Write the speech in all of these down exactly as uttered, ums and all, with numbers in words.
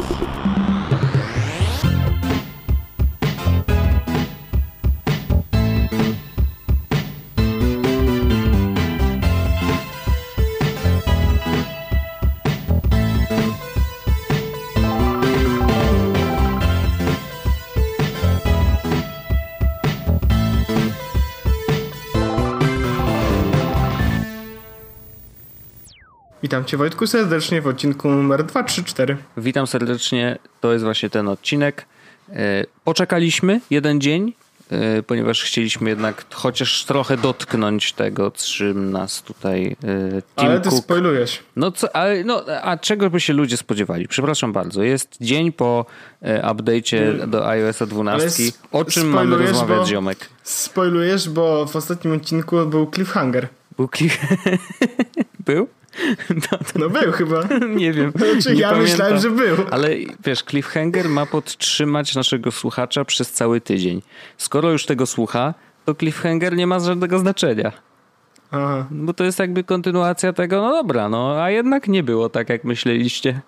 Witam Cię, Wojtku, serdecznie w odcinku numer dwieście trzydzieści cztery. Witam serdecznie, to jest właśnie ten odcinek. Poczekaliśmy jeden dzień, ponieważ chcieliśmy jednak chociaż trochę dotknąć tego, czym nas tutaj Tim Ale ty Cook... spoilujesz. No, co, ale, no a czego by się ludzie spodziewali? Przepraszam bardzo, jest dzień po update'cie do iOS dwanaście. O czym mamy rozmawiać, bo, ziomek? Spoilujesz, bo w ostatnim odcinku był cliffhanger. Był cliffhanger? Był? No, no był chyba. Nie wiem. Znaczy, nie ja pamiętam. myślałem, że był. Ale wiesz, cliffhanger ma podtrzymać naszego słuchacza przez cały tydzień. Skoro już tego słucha, to cliffhanger nie ma żadnego znaczenia. Aha. Bo to jest jakby kontynuacja tego, no dobra, no a jednak nie było tak, jak myśleliście.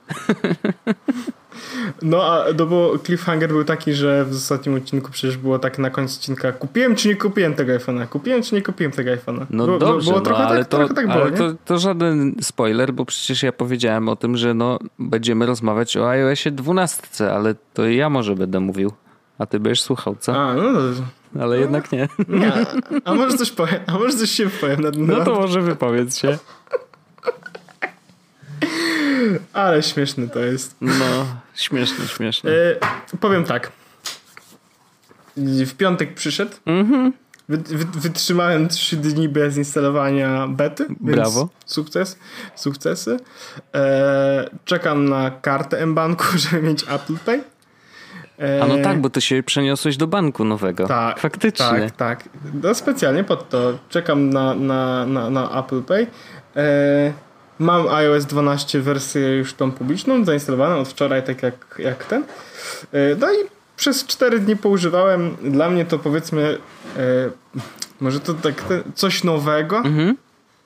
No, a no bo cliffhanger był taki, że w ostatnim odcinku przecież było tak na końcu odcinka: kupiłem czy nie kupiłem tego iPhone'a? Kupiłem czy nie kupiłem tego iPhone'a? No było, dobrze, było no, trochę ale, tak, to, trochę tak ale było, to, to żaden spoiler, bo przecież ja powiedziałem o tym, że no będziemy rozmawiać o iOSie dwanaście, ale to ja może będę mówił, a ty będziesz słuchał, co? A, no dobrze. Ale no, jednak nie. Nie, a może coś powiem, a może coś się powiem. Na, na... No to może wypowiedz się. Ale śmieszne to jest. No, śmieszne, śmieszne. E, powiem tak. W piątek przyszedł. Mhm. Wy, wy, wytrzymałem trzy dni bez instalowania bety. Brawo. Sukces, sukcesy. E, czekam na kartę M-Banku, żeby mieć Apple Pay. E, A no tak, bo ty się przeniosłeś do banku nowego. Tak, faktycznie. Tak, tak. No specjalnie pod to. Czekam na, na, na, na Apple Pay. E, mam iOS dwanaście wersję już tą publiczną, zainstalowaną od wczoraj, tak jak, jak ten. E, no i przez cztery dni poużywałem. Dla mnie to powiedzmy e, może to tak te, coś nowego. Mhm.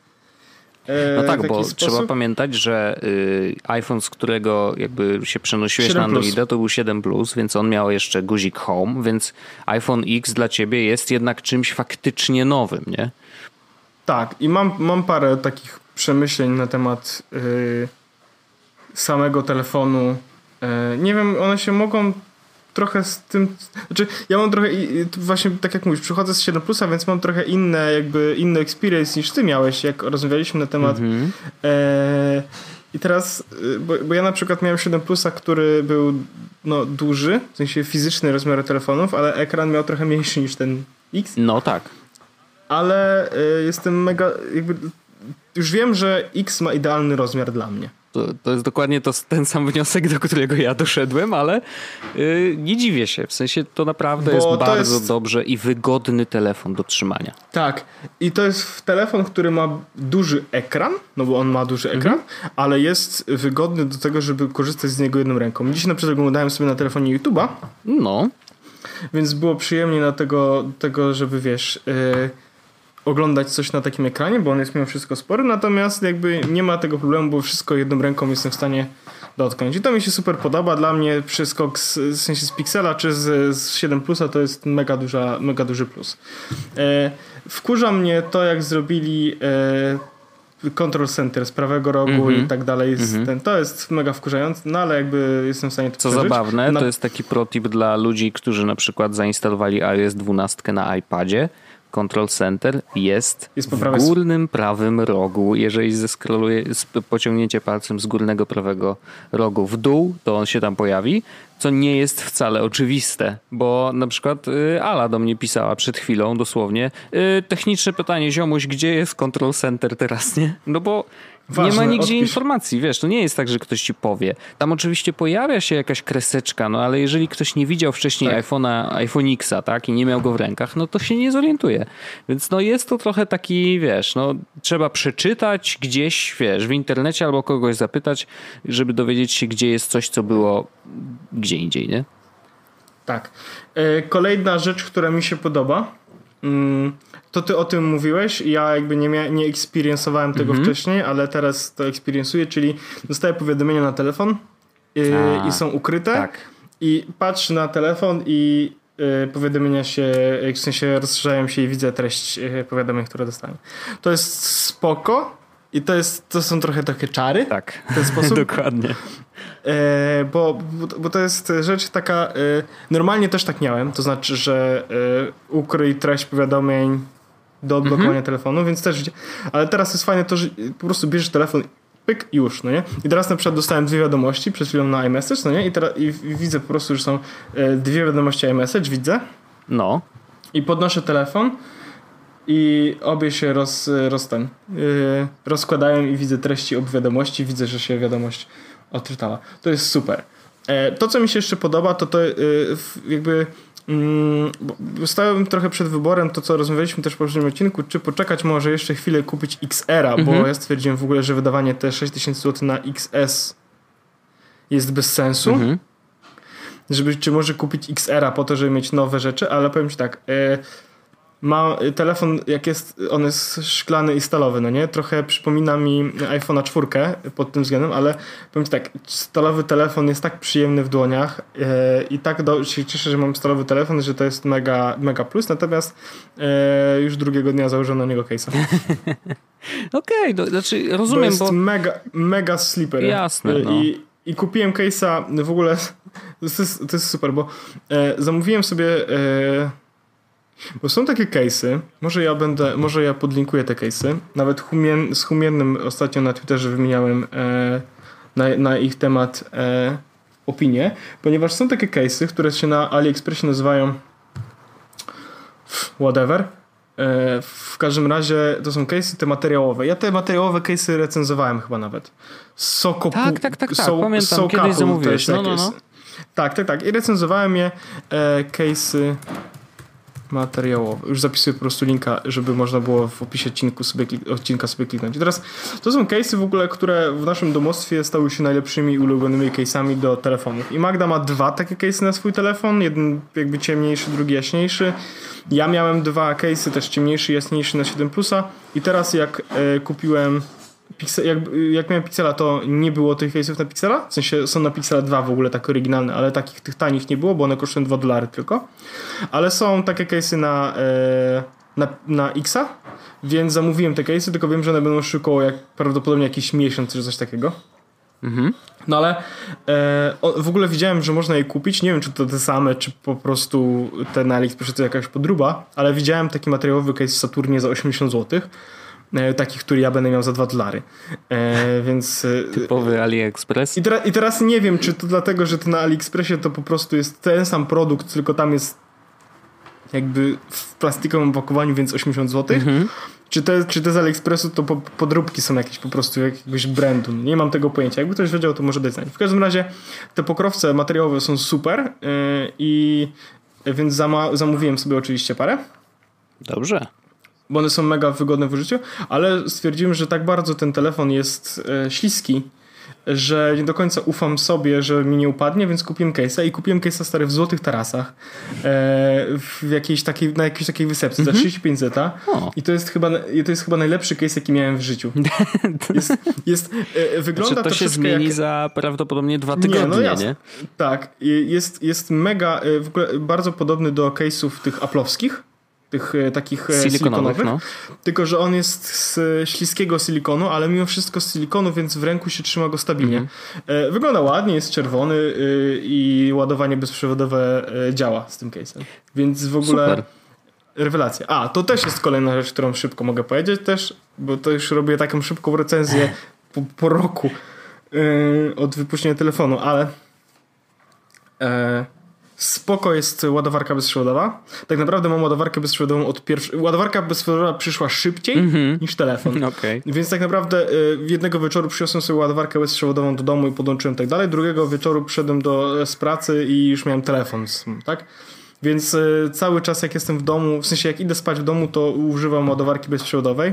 E, no tak, bo sposób. trzeba pamiętać, że y, iPhone, z którego jakby się przenosiłeś na siedem plus. Androida, to był siedem plus, więc on miał jeszcze guzik Home, więc iPhone X dla ciebie jest jednak czymś faktycznie nowym, nie? Tak, i mam, mam parę takich przemyśleń na temat y, samego telefonu. Y, nie wiem, one się mogą trochę z tym... Znaczy, ja mam trochę, i, właśnie tak jak mówisz, przychodzę z siedem plusa, więc mam trochę inne, jakby inny experience niż ty miałeś, jak rozmawialiśmy na temat... Mm-hmm. E, I teraz, bo, bo ja na przykład miałem siedem plusa, który był no, duży, w sensie fizyczny rozmiar telefonów, ale ekran miał trochę mniejszy niż ten X. No tak. Ale y, jestem mega... jakby już wiem, że X ma idealny rozmiar dla mnie. To, to jest dokładnie to, ten sam wniosek, do którego ja doszedłem, ale yy, nie dziwię się. W sensie to naprawdę Bo jest to bardzo jest... dobrze i wygodny telefon do trzymania. Tak. I to jest telefon, który ma duży ekran, no bo on ma duży ekran, mhm. ale jest wygodny do tego, żeby korzystać z niego jedną ręką. Dziś na przykład oglądałem sobie na telefonie YouTube'a. No. Więc było przyjemnie na tego, tego żeby wiesz... Yy, oglądać coś na takim ekranie, bo on jest mimo wszystko spory, natomiast jakby nie ma tego problemu, bo wszystko jedną ręką jestem w stanie dotknąć. I to mi się super podoba. Dla mnie przeskok z, w sensie z Pixela czy z, z siedem plusa to jest mega, duża, mega duży plus. E, wkurza mnie to, jak zrobili e, Control Center z prawego rogu mm-hmm. i tak dalej. Mm-hmm. Ten, to jest mega wkurzające, no ale jakby jestem w stanie to Co przeżyć. zabawne, na... to jest taki protip dla ludzi, którzy na przykład zainstalowali iOS dwanaście na iPadzie. Control Center jest, jest w górnym prawym rogu. Jeżeli zeskroluje, pociągniecie palcem z górnego prawego rogu w dół, to on się tam pojawi, co nie jest wcale oczywiste, bo na przykład y, Ala do mnie pisała przed chwilą dosłownie y, techniczne pytanie, ziomuś, gdzie jest Control Center teraz, nie? No bo Ważne, nie ma nigdzie odpisz. informacji, wiesz, to nie jest tak, że ktoś ci powie. Tam oczywiście pojawia się jakaś kreseczka, no ale jeżeli ktoś nie widział wcześniej tak. iPhone'a, iPhone X'a, tak, i nie miał go w rękach, no to się nie zorientuje. Więc no jest to trochę taki, wiesz, no trzeba przeczytać gdzieś, wiesz, w internecie albo kogoś zapytać, żeby dowiedzieć się, gdzie jest coś, co było gdzie indziej, nie? Tak. Kolejna rzecz, która mi się podoba, to ty o tym mówiłeś, ja jakby nie, mia- nie experience'owałem tego mm-hmm. wcześniej, ale teraz to experiencuję, czyli dostaję powiadomienia na telefon yy, i są ukryte. Tak. I patrzę na telefon i yy, powiadomienia się, w sensie rozszerzają się i widzę treść yy, powiadomień, które dostałem. To jest spoko i to, jest, to są trochę takie czary. Tak, w ten sposób. Dokładnie. E, bo, bo, bo to jest rzecz taka, e, normalnie też tak miałem, to znaczy, że e, ukryj treść powiadomień do odblokowania mhm. telefonu, więc też, ale teraz jest fajne to, że po prostu bierzesz telefon, pyk i już, no nie? I teraz na przykład dostałem dwie wiadomości przed chwilą na iMessage, no nie? I, teraz, i widzę po prostu, że są e, dwie wiadomości iMessage, widzę. No. I podnoszę telefon i obie się roz, roz ten, yy, rozkładają i widzę treści ob wiadomości, widzę, że się wiadomość odczytała. To jest super. E, to, co mi się jeszcze podoba, to to yy, jakby yy, stałem trochę przed wyborem, to co rozmawialiśmy też w poprzednim odcinku, czy poczekać może jeszcze chwilę kupić X R a, mhm. bo ja stwierdziłem w ogóle, że wydawanie te sześć tysięcy złotych na X S jest bez sensu. Mhm. Żeby, czy może kupić X R a po to, żeby mieć nowe rzeczy, ale powiem ci tak, yy, ma telefon, jak jest, on jest szklany i stalowy, no nie? Trochę przypomina mi iPhone'a czwórkę pod tym względem, ale powiem ci tak, stalowy telefon jest tak przyjemny w dłoniach yy, i tak do, się cieszę, że mam stalowy telefon, że to jest mega, mega plus, natomiast yy, już drugiego dnia założono na niego case'a. Okej, okay, znaczy rozumiem, bo... jest bo... mega, mega sleeper. Jasne, no. I, i kupiłem case'a w ogóle, to jest, to jest super, bo yy, zamówiłem sobie... Yy, Bo są takie case'y, może ja będę, może ja podlinkuję te case'y. Nawet humien, z Humiennym ostatnio na Twitterze wymieniałem e, na, na ich temat e, opinię, ponieważ są takie case'y, które się na AliExpressie nazywają whatever. E, w każdym razie to są case'y te materiałowe. Ja te materiałowe case'y recenzowałem chyba nawet. Sokopu, tak, tak, tak, tak. So, Pamiętam, so kiedyś zamówiłeś. No, no, no. Tak, tak, tak. I recenzowałem je e, case'y materiałowe. Już zapisuję po prostu linka, żeby można było w opisie odcinku sobie, odcinka sobie kliknąć. I teraz to są case'y w ogóle, które w naszym domostwie stały się najlepszymi ulubionymi case'ami do telefonów. I Magda ma dwa takie case'y na swój telefon. Jeden jakby ciemniejszy, drugi jaśniejszy. Ja miałem dwa case'y, też ciemniejszy i jaśniejszy na siedem plusa. I teraz jak e, kupiłem Pixel, jak, jak miałem Pixela, to nie było tych case'ów na Pixela. W sensie są na Pixela dwa w ogóle takie oryginalne, ale takich tych tanich nie było, bo one kosztują dwa dolary tylko. Ale są takie case'y na, e, na, na X-a, więc zamówiłem te case'y, tylko wiem, że one będą szły około jak, prawdopodobnie jakiś miesiąc czy coś takiego. Mhm. No ale e, o, w ogóle widziałem, że można je kupić. Nie wiem, czy to te same, czy po prostu te na AliExpressie to jakaś podróba, ale widziałem taki materiałowy case w Saturnie za osiemdziesiąt złotych. Takich, który ja będę miał za dwa dolary. E, więc... Typowy AliExpress. I, tera- I teraz nie wiem, czy to dlatego, że to na AliExpressie to po prostu jest ten sam produkt, tylko tam jest jakby w plastikowym opakowaniu, więc osiemdziesiąt złotych. Mhm. Czy te, czy te z AliExpressu to po, podróbki są jakieś po prostu jakiegoś brandu. Nie mam tego pojęcia. Jakby ktoś wiedział, to może dać znać. W każdym razie te pokrowce materiałowe są super yy, i więc zama- zamówiłem sobie oczywiście parę. Dobrze. Bo one są mega wygodne w użyciu, ale stwierdziłem, że tak bardzo ten telefon jest e, śliski, że nie do końca ufam sobie, że mi nie upadnie, więc kupiłem case'a i kupiłem case'a stary w złotych tarasach e, w jakiejś takiej, na jakiejś takiej wysepce mm-hmm. za trzydzieści pięć zeta i to jest chyba to jest chyba najlepszy case, jaki miałem w życiu. Jest, jest, e, wygląda znaczy, to się zmieni jak... za prawdopodobnie dwa tygodnie, nie? No jasne. Nie? Tak. Jest, jest mega, w ogóle bardzo podobny do case'ów tych Apple'owskich, tych takich silikonowych, no. Tylko że on jest z śliskiego silikonu, ale mimo wszystko z silikonu, więc w ręku się trzyma go stabilnie. Mm-hmm. Wygląda ładnie, jest czerwony i ładowanie bezprzewodowe działa z tym case'em. Więc w ogóle super. Rewelacja. A, to też jest kolejna rzecz, którą szybko mogę powiedzieć też, bo to już robię taką szybką recenzję po, po roku od wypuszczenia telefonu, ale e, spoko jest ładowarka bezprzewodowa. Tak naprawdę mam ładowarkę bezprzewodową od pierwszej... Ładowarka bezprzewodowa przyszła szybciej mm-hmm. niż telefon. Okay. Więc tak naprawdę y, jednego wieczoru przyniosłem sobie ładowarkę bezprzewodową do domu i podłączyłem tak dalej. Drugiego wieczoru przyszedłem do, z pracy i już miałem telefon. Tak? Więc y, cały czas jak jestem w domu, w sensie jak idę spać w domu, to używam ładowarki bezprzewodowej.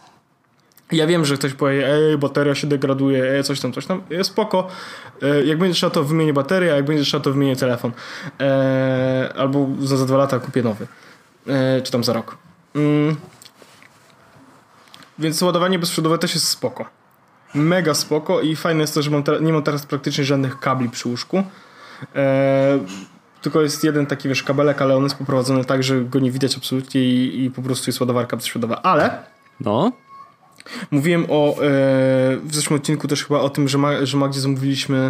Ja wiem, że ktoś powie, ej, bateria się degraduje, ej, coś tam, coś tam. Spoko. E, jak będzie trzeba, to wymienię baterię, a jak będzie trzeba, to wymienię telefon. E, albo za, za dwa lata kupię nowy. E, czy tam za rok. Mm. Więc ładowanie bezprzewodowe też jest spoko. mega spoko i fajne jest to, że mam te, nie mam teraz praktycznie żadnych kabli przy łóżku. E, tylko jest jeden taki, wiesz, kabelek, ale on jest poprowadzony tak, że go nie widać absolutnie i, i po prostu jest ładowarka bezprzewodowa. Ale no. mówiłem o e, w zeszłym odcinku też chyba o tym, że, ma, że Magdzie zamówiliśmy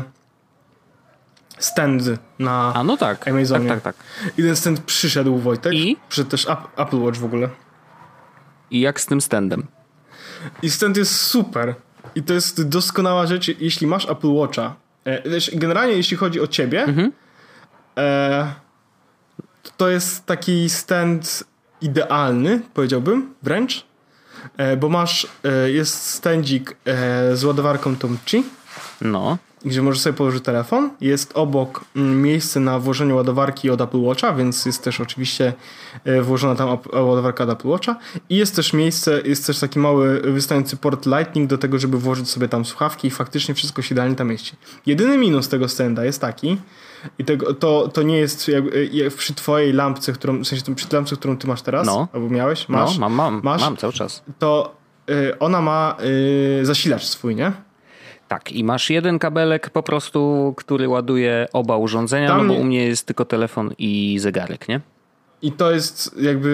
standy na A no tak, Amazonie. tak, tak, tak. I ten stand przyszedł, Wojtek. I? Przyszedł też Apple Watch w ogóle. I jak z tym standem? I stand jest super. I to jest doskonała rzecz, jeśli masz Apple Watcha. E, wiesz, generalnie jeśli chodzi o ciebie, mhm. e, to jest taki stand idealny, powiedziałbym, wręcz. E, bo masz, e, jest standzik e, z ładowarką Tom-Chi. No. Gdzie możesz sobie położyć telefon. Jest obok m, miejsce na włożenie ładowarki od Apple Watcha, więc jest też oczywiście e, włożona tam ap- ładowarka od Apple Watcha. I jest też miejsce, jest też taki mały wystający port Lightning do tego, żeby włożyć sobie tam słuchawki i faktycznie wszystko się idealnie tam mieści. Jedyny minus tego standa jest taki, i tego, to, to nie jest jakby, jak przy twojej lampce, którą, w sensie przy lampce, którą ty masz teraz, no. albo miałeś, masz, no, mam, mam, masz, mam cały czas. To y, ona ma y, zasilacz swój, nie? Tak, i masz jeden kabelek po prostu, który ładuje oba urządzenia, tam no bo nie... u mnie jest tylko telefon i zegarek, nie? I to jest jakby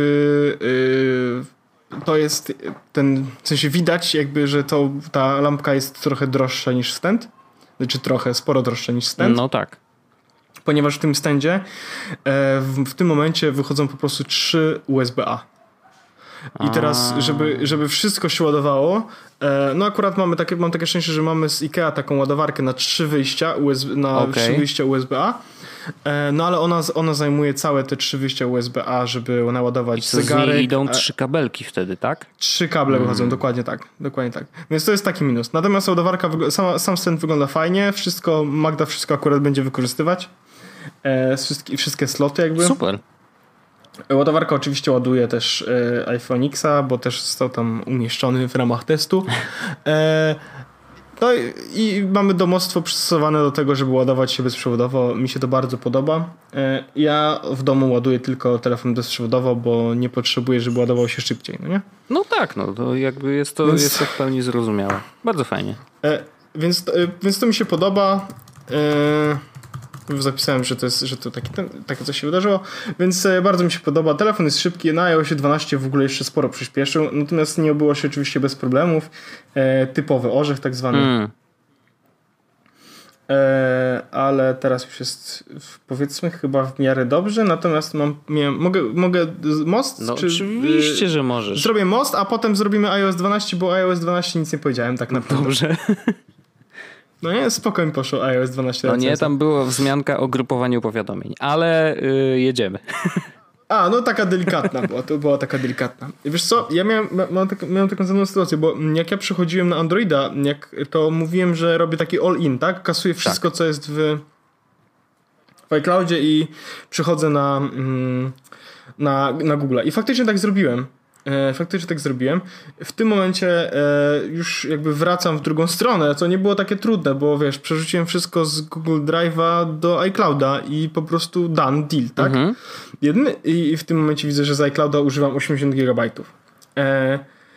yy, to jest ten, w sensie widać jakby, że to, ta lampka jest trochę droższa niż stand, znaczy trochę, sporo droższa niż stand. No tak. Ponieważ w tym standzie e, w, w tym momencie wychodzą po prostu trzy U S B A. I teraz, żeby, żeby wszystko się ładowało, e, no akurat mamy takie, mam takie szczęście, że mamy z Ikea taką ładowarkę na trzy wyjścia U S B, na okay. trzy wyjścia U S B A. E, no ale ona, ona zajmuje całe te trzy wyjścia U S B A, żeby naładować I co, zegarek. Z niej idą trzy kabelki wtedy, tak? Trzy kable mm. wychodzą, dokładnie tak. Dokładnie tak. Więc to jest taki minus. Natomiast ładowarka, sama, sam stand wygląda fajnie, wszystko, Magda wszystko akurat będzie wykorzystywać. E, wszystkie, wszystkie sloty jakby. Super. Ładowarka oczywiście ładuje też e, iPhone Xa, bo też został tam umieszczony w ramach testu. E, no i, i mamy domostwo przystosowane do tego, żeby ładować się bezprzewodowo. Mi się to bardzo podoba. E, ja w domu ładuję tylko telefon bezprzewodowo, bo nie potrzebuję, żeby ładował się szybciej, no nie? No tak, no to jakby jest to, więc, jest to w pełni zrozumiałe. Bardzo fajnie. E, więc, e, więc to mi się podoba. E, Zapisałem, że to jest, że to taki, ten, takie coś się wydarzyło, więc e, bardzo mi się podoba. Telefon jest szybki, na iOSie dwanaście w ogóle jeszcze sporo przyspieszył, natomiast nie obyło się oczywiście bez problemów. E, typowy orzech tak zwany. Mm. E, ale teraz już jest powiedzmy chyba w miarę dobrze, natomiast mam, miałem, mogę, mogę most? No czy, oczywiście, że możesz. Zrobię most, a potem zrobimy iOS dwanaście, bo iOS dwanaście nic nie powiedziałem tak naprawdę. Dobrze. No nie, spokojnie poszło iOS dwanaście. No nie, tam była wzmianka o grupowaniu powiadomień, ale yy, jedziemy. A, no taka delikatna była, to była taka delikatna. I wiesz co, ja miałem, miałem, tak, miałem taką samą sytuację, bo jak ja przechodziłem na Androida, jak to mówiłem, że robię taki all-in, tak? Kasuję wszystko, tak. co jest w, w iCloudzie i przechodzę na, na, na Google. I faktycznie tak zrobiłem. E, faktycznie tak zrobiłem. W tym momencie e, już jakby wracam w drugą stronę, co nie było takie trudne, bo wiesz, przerzuciłem wszystko z Google Drive'a do iClouda i po prostu done deal, tak? Mhm. Jedyny, i w tym momencie widzę, że z iClouda używam osiemdziesiąt gigabajtów. E,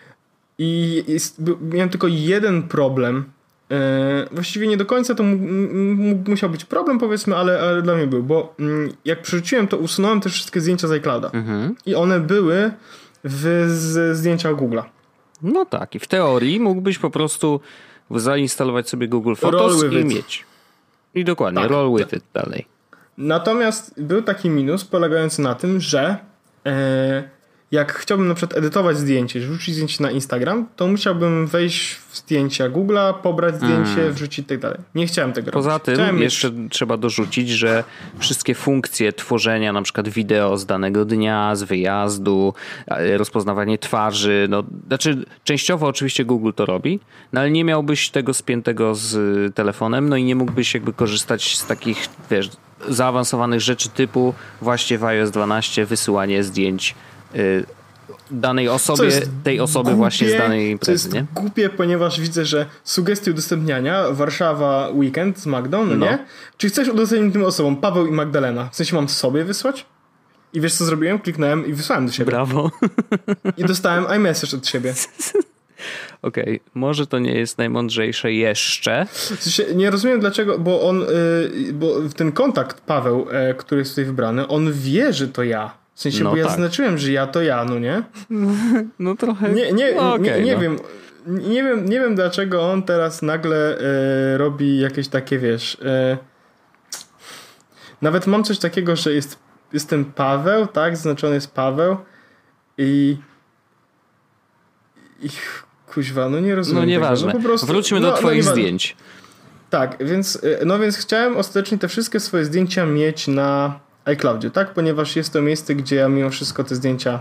I jest, miałem tylko jeden problem. E, właściwie nie do końca to mógł, mógł, musiał być problem, powiedzmy, ale, ale dla mnie był, bo m, jak przerzuciłem, to usunąłem te wszystkie zdjęcia z iClouda. Mhm. I one były w z zdjęcia Google'a. No tak, i w teorii mógłbyś po prostu zainstalować sobie Google Photos i mieć. I dokładnie, tak, roll with it dalej. Natomiast był taki minus polegający na tym, że e, jak chciałbym na przykład edytować zdjęcie, wrzucić zdjęcie na Instagram, to musiałbym wejść w zdjęcia Google'a, pobrać zdjęcie, mm. wrzucić i tak dalej. Nie chciałem tego Poza robić. tym chciałem jeszcze mieć... trzeba dorzucić, że wszystkie funkcje tworzenia na przykład wideo z danego dnia, z wyjazdu, rozpoznawanie twarzy, no znaczy częściowo oczywiście Google to robi, no ale nie miałbyś tego spiętego z telefonem, no i nie mógłbyś jakby korzystać z takich, wiesz, zaawansowanych rzeczy typu właśnie w iOS dwanaście wysyłanie zdjęć y, danej osobie, tej osoby głupie, właśnie z danej imprezy, to jest nie? głupie, ponieważ widzę, że sugestie udostępniania Warszawa Weekend z Magdą, no, no nie? Czy chcesz udostępnić tym osobom Paweł i Magdalena? W sensie mam sobie wysłać? I wiesz co zrobiłem? Kliknąłem i wysłałem do siebie. Brawo. I dostałem iMessage od siebie. Okej, okay. Może to nie jest najmądrzejsze jeszcze. W sensie, nie rozumiem dlaczego, bo on, yy, bo ten kontakt Paweł, yy, który jest tutaj wybrany, on wie, że to ja. W sensie, no bo ja tak. zaznaczyłem, że ja to ja, no nie? No trochę. Nie, nie, no, okay, nie, nie no. wiem. Nie wiem, nie wiem dlaczego on teraz nagle yy, robi jakieś takie, wiesz... Yy, nawet mam coś takiego, że jest, jestem Paweł, tak? Zaznaczony jest Paweł i... i kuźwa, no nie rozumiem. No nieważne. No, po prostu, Wróćmy do no, twoich no, zdjęć. Tak, więc, no więc chciałem ostatecznie te wszystkie swoje zdjęcia mieć na iCloudzie, tak? Ponieważ jest to miejsce, gdzie ja mimo wszystko te zdjęcia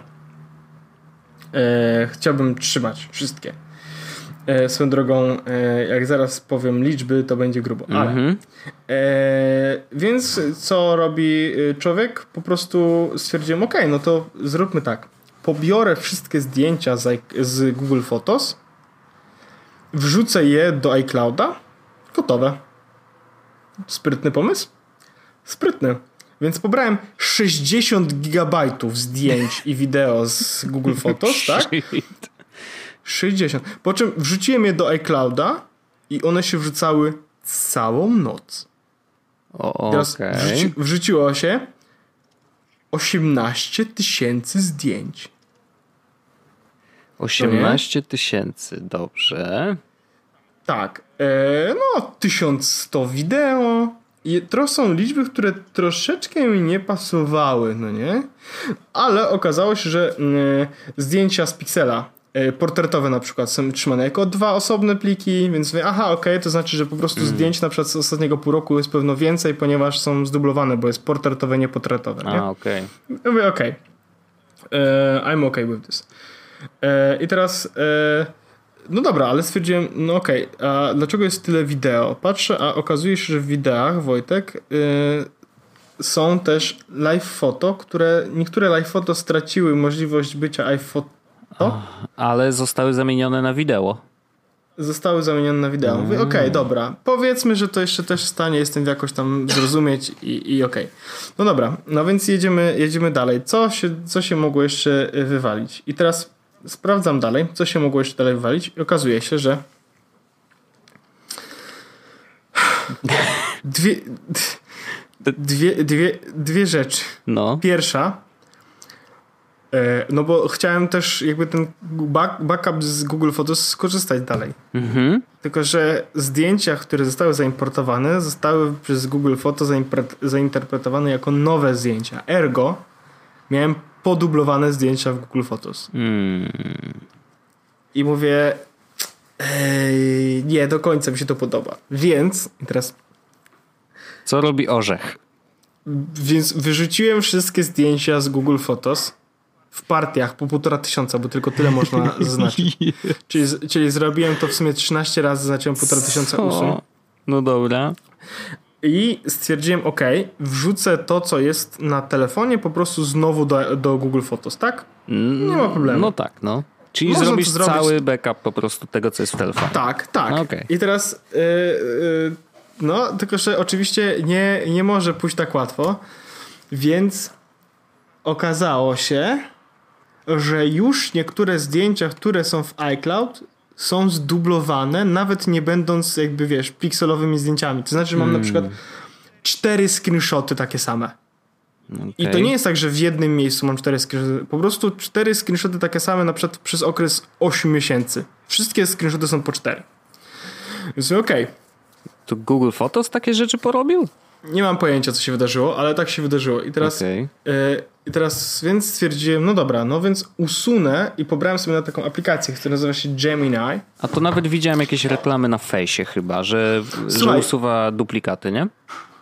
e, chciałbym trzymać. Wszystkie. E, swoją drogą, e, jak zaraz powiem liczby, to będzie grubo. Ale, mm-hmm. e, więc co robi człowiek? Po prostu stwierdziłem, ok, no to zróbmy tak. Pobiorę wszystkie zdjęcia z, z Google Photos, wrzucę je do iClouda, gotowe. Sprytny pomysł? Sprytny. Więc pobrałem sześćdziesiąt gigabajtów zdjęć i wideo z Google Photos, tak? sześćdziesiąt. Po czym wrzuciłem je do iClouda i one się wrzucały całą noc. O, Teraz okay. wrzuci, wrzuciło się osiemnaście tysięcy zdjęć. osiemnaście tysięcy, dobrze. Tak. E, no, tysiąc sto wideo. I to są liczby, które troszeczkę mi nie pasowały, no nie? Ale okazało się, że e, zdjęcia z Pixela, e, portretowe na przykład, są trzymane jako dwa osobne pliki, więc mówię, aha, okej, okay, to znaczy, że po prostu mm. zdjęć na przykład z ostatniego pół roku jest pewno więcej, ponieważ są zdublowane, bo jest portretowe, nie portretowe. Nie? A, okej. Okay. Mówię, okej. Okay. E, I'm okay with this. E, I teraz... E, No dobra, ale stwierdziłem, no okej, okay, a dlaczego jest tyle wideo? Patrzę, a okazuje się, że w wideach, Wojtek, yy, są też live foto, które niektóre live foto straciły możliwość bycia iPhoto. Ale zostały zamienione na wideo. Zostały zamienione na wideo. Mówię, okej, okay, dobra, powiedzmy, że to jeszcze też w stanie jestem jakoś tam zrozumieć i, i okej. Okay. No dobra, no więc jedziemy, jedziemy dalej. Co się, co się mogło jeszcze wywalić? I teraz sprawdzam dalej, co się mogło jeszcze dalej wywalić i okazuje się, że dwie, dwie, dwie, dwie rzeczy. No. Pierwsza, no bo chciałem też jakby ten back, backup z Google Photos skorzystać dalej. Mhm. Tylko, że zdjęcia, które zostały zaimportowane, zostały przez Google Photo zainterpretowane jako nowe zdjęcia. Ergo miałem podublowane zdjęcia w Google Photos. Mm. I mówię, ej, nie, do końca mi się to podoba. Więc, i teraz... Co robi orzech? Więc wyrzuciłem wszystkie zdjęcia z Google Photos w partiach po półtora tysiąca, bo tylko tyle można zaznaczyć. czyli, czyli zrobiłem to w sumie trzynaście razy, zaznaczyłem półtora tysiąca ósm. No dobra. I stwierdziłem, ok, wrzucę to, co jest na telefonie, po prostu znowu do, do Google Photos, tak? Nie ma problemu. No tak, no. Czyli można zrobisz zrobić... cały backup po prostu tego, co jest w telefonie. Tak, tak. No, okay. I teraz yy, yy, no, tylko że oczywiście nie, nie może pójść tak łatwo, więc okazało się, że już niektóre zdjęcia, które są w iCloud, są zdublowane, nawet nie będąc jakby, wiesz, pikselowymi zdjęciami. To znaczy, że mam hmm. na przykład cztery screenshoty takie same. Okay. I to nie jest tak, że w jednym miejscu mam cztery screenshoty. Po prostu cztery screenshoty takie same na przykład przez okres ośmiu miesięcy. Wszystkie screenshoty są po cztery. Więc okej. Okay. To Google Photos takie rzeczy porobił? Nie mam pojęcia, co się wydarzyło, ale tak się wydarzyło. I teraz, okay. y, i teraz więc stwierdziłem, no dobra, no więc usunę i pobrałem sobie na taką aplikację, która nazywa się Gemini. A to nawet widziałem jakieś reklamy na fejsie chyba, że, że usuwa duplikaty, nie?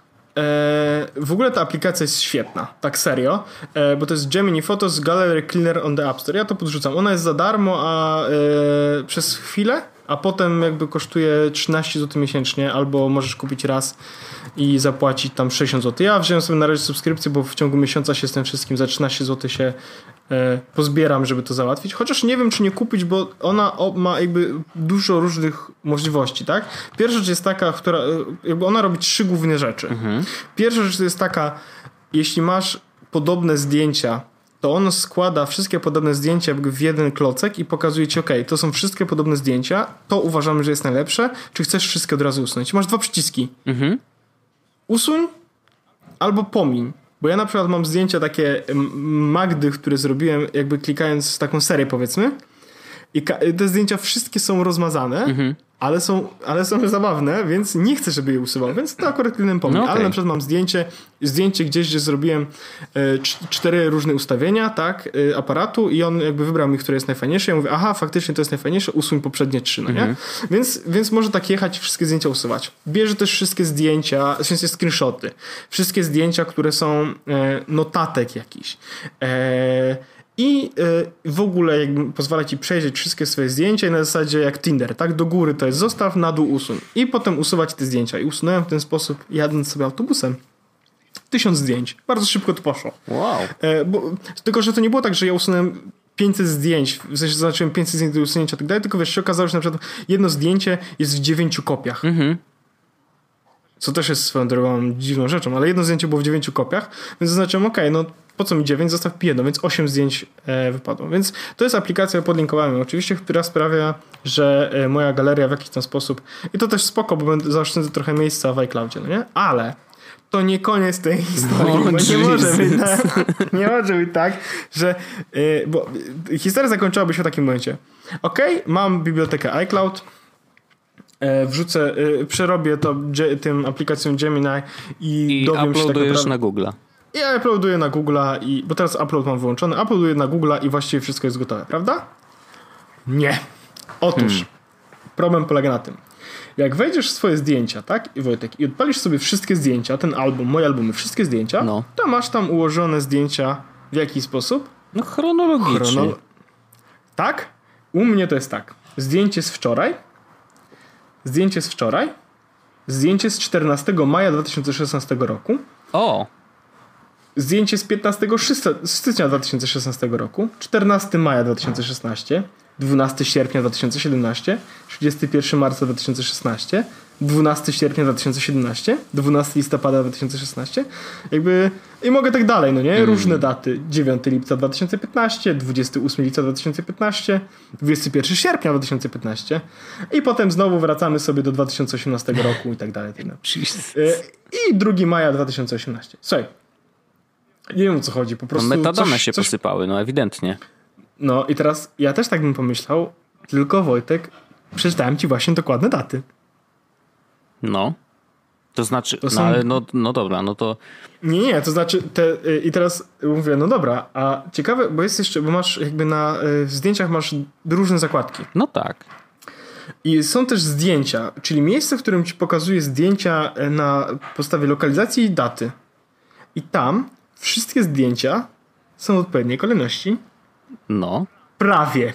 W ogóle ta aplikacja jest świetna, tak serio, bo to jest Gemini Photos Gallery Cleaner on the App Store. Ja to podrzucam. Ona jest za darmo, a e, przez chwilę, a potem jakby kosztuje trzynaście złotych miesięcznie, albo możesz kupić raz i zapłacić tam sześćdziesiąt złotych. Ja wziąłem sobie na razie subskrypcję, bo w ciągu miesiąca się z tym wszystkim za trzynaście złotych się e, pozbieram, żeby to załatwić. Chociaż nie wiem, czy nie kupić, bo ona ma jakby dużo różnych możliwości, tak? Pierwsza rzecz jest taka, która jakby ona robi trzy główne rzeczy. Mhm. Pierwsza rzecz to jest taka, jeśli masz podobne zdjęcia to on składa wszystkie podobne zdjęcia jakby w jeden klocek i pokazuje ci, ok, to są wszystkie podobne zdjęcia, to uważamy, że jest najlepsze, czy chcesz wszystkie od razu usunąć. Masz dwa przyciski. Mhm. Usuń albo pomiń. Bo ja na przykład mam zdjęcia takie Magdy, które zrobiłem jakby klikając taką serię, powiedzmy, i te zdjęcia wszystkie są rozmazane, mhm. ale, są, ale są zabawne, więc nie chcę, żeby je usuwał, więc to akurat kliknę pomnik. No okay. Ale na przykład mam zdjęcie, zdjęcie gdzieś, gdzie zrobiłem e, cztery różne ustawienia, tak, e, aparatu i on jakby wybrał mi, które jest najfajniejsze. Ja mówię, aha, faktycznie to jest najfajniejsze, usuń poprzednie trzy, no nie? Mhm. Więc, więc może tak jechać i wszystkie zdjęcia usuwać. Bierze też wszystkie zdjęcia, w sensie screenshoty, wszystkie zdjęcia, które są e, notatek jakiś. E, I w ogóle jakby pozwala ci przejrzeć wszystkie swoje zdjęcia i na zasadzie jak Tinder, tak? Do góry to jest zostaw, na dół usuń. I potem usuwać te zdjęcia. I usunąłem w ten sposób, jadąc sobie autobusem, tysiąc zdjęć. Bardzo szybko to poszło. Wow. E, bo, tylko, że to nie było tak, że ja usunąłem pięćset zdjęć, w sensie zaznaczyłem pięćset zdjęć do usunięcia i tak dalej, tylko wiesz, się okazało, że na przykład jedno zdjęcie jest w dziewięciu kopiach. Mhm. Co też jest swoją drogą dziwną rzeczą, ale jedno zdjęcie było w dziewięciu kopiach, więc zaznaczyłem, okej, okay, no po co mi dziewięć, zostaw jedno, więc osiem zdjęć e, wypadło. Więc to jest aplikacja, podlinkowałem oczywiście, która sprawia, że e, moja galeria w jakiś tam sposób, i to też spoko, bo będę zaoszczędzę trochę miejsca w iCloudzie, no nie? Ale to nie koniec tej historii, oh, bo nie może, być, nie może być tak, że e, bo historia zakończyłaby się w takim momencie. Okej, okay, mam bibliotekę iCloud, wrzucę, przerobię to tym aplikacją Gemini i, I dowiem się tak naprawdę na Google'a. Ja uploaduję na Google'a, i, bo teraz upload mam wyłączony, uploaduję na Google'a i właściwie wszystko jest gotowe, prawda? Nie. Otóż hmm. problem polega na tym. Jak wejdziesz w swoje zdjęcia, tak, i Wojtek, i odpalisz sobie wszystkie zdjęcia, ten album, moje albumy, wszystkie zdjęcia, no. to masz tam ułożone zdjęcia w jaki sposób? No chronologicznie. Chrono... Tak? U mnie to jest tak. Zdjęcie z wczoraj, zdjęcie z wczoraj, zdjęcie z czternastego maja dwa tysiące szesnastego roku. O! Zdjęcie z piętnastego stycznia dwa tysiące szesnastego roku, czternastego maja dwa tysiące szesnastego, dwunastego sierpnia dwa tysiące siedemnastego, trzydziestego pierwszego marca dwa tysiące szesnastego, dwunastego sierpnia dwa tysiące siedemnastego, dwunastego listopada dwa tysiące szesnastego. Jakby i mogę tak dalej, no nie? Mm. Różne daty. dziewiątego lipca dwa tysiące piętnastego, dwudziestego ósmego lipca dwa tysiące piętnastego, dwudziestego pierwszego sierpnia dwa tysiące piętnastego i potem znowu wracamy sobie do dwa tysiące osiemnastego roku i tak dalej. I drugiego maja dwa tysiące osiemnastego. Słuchaj. Nie wiem, o co chodzi, po prostu... No metadane coś, się coś... posypały, no ewidentnie. No i teraz ja też tak bym pomyślał, tylko Wojtek, przeczytałem ci właśnie dokładne daty. No. To znaczy, to są... no ale no, no dobra, no to... Nie, nie, to znaczy te, i teraz mówię, no dobra, a ciekawe, bo jest jeszcze, bo masz jakby na w zdjęciach masz różne zakładki. No tak. I są też zdjęcia, czyli miejsce, w którym ci pokazuje zdjęcia na podstawie lokalizacji i daty. I tam wszystkie zdjęcia są w odpowiedniej kolejności. No. Prawie.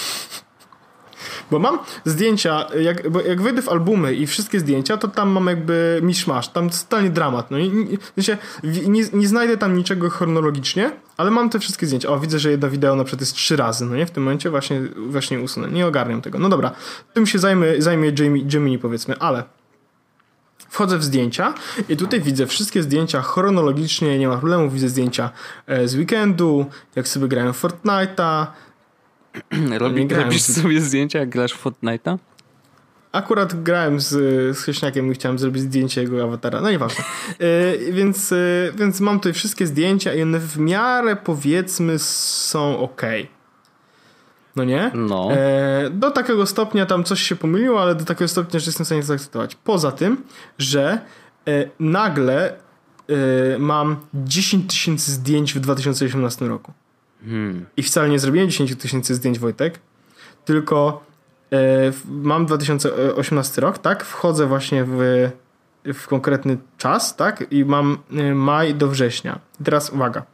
Bo mam zdjęcia, jak, bo jak wejdę w albumy i wszystkie zdjęcia, to tam mam jakby miszmasz, tam totalnie dramat. No i nie, nie, nie znajdę tam niczego chronologicznie, ale mam te wszystkie zdjęcia. O, widzę, że jedno wideo na przykład jest trzy razy, no nie? W tym momencie właśnie, właśnie usunę. Nie ogarniam tego. No dobra, tym się zajmie, zajmie Gemini, powiedzmy, ale wchodzę w zdjęcia i tutaj widzę wszystkie zdjęcia chronologicznie, nie ma problemu, widzę zdjęcia z weekendu, jak sobie grałem w Fortnite'a. Robi, robisz sobie zdjęcia, jak grasz w Fortnite'a? Akurat grałem z, z Chrześniakiem i chciałem zrobić zdjęcie jego awatara, no nieważne. yy, więc, yy, więc mam tutaj wszystkie zdjęcia i one w miarę, powiedzmy, są okej. No nie? No. E, do takiego stopnia tam coś się pomyliło, ale do takiego stopnia, że jestem w stanie zaakceptować. Poza tym, że e, nagle e, mam dziesięć tysięcy zdjęć w dwa tysiące osiemnastym roku. Hmm. I wcale nie zrobiłem dziesięć tysięcy zdjęć, Wojtek, tylko e, mam dwa tysiące osiemnasty rok, tak? Wchodzę właśnie w, w konkretny czas, tak? I mam e, maj do września. I teraz uwaga.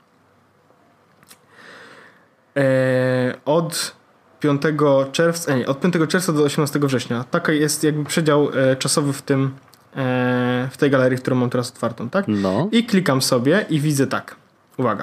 E, od piątego czerwca, nie, od piątego czerwca do osiemnastego września. Taki jest jakby przedział e, czasowy w tym e, w tej galerii, którą mam teraz otwartą, tak? No. I klikam sobie i widzę tak. Uwaga.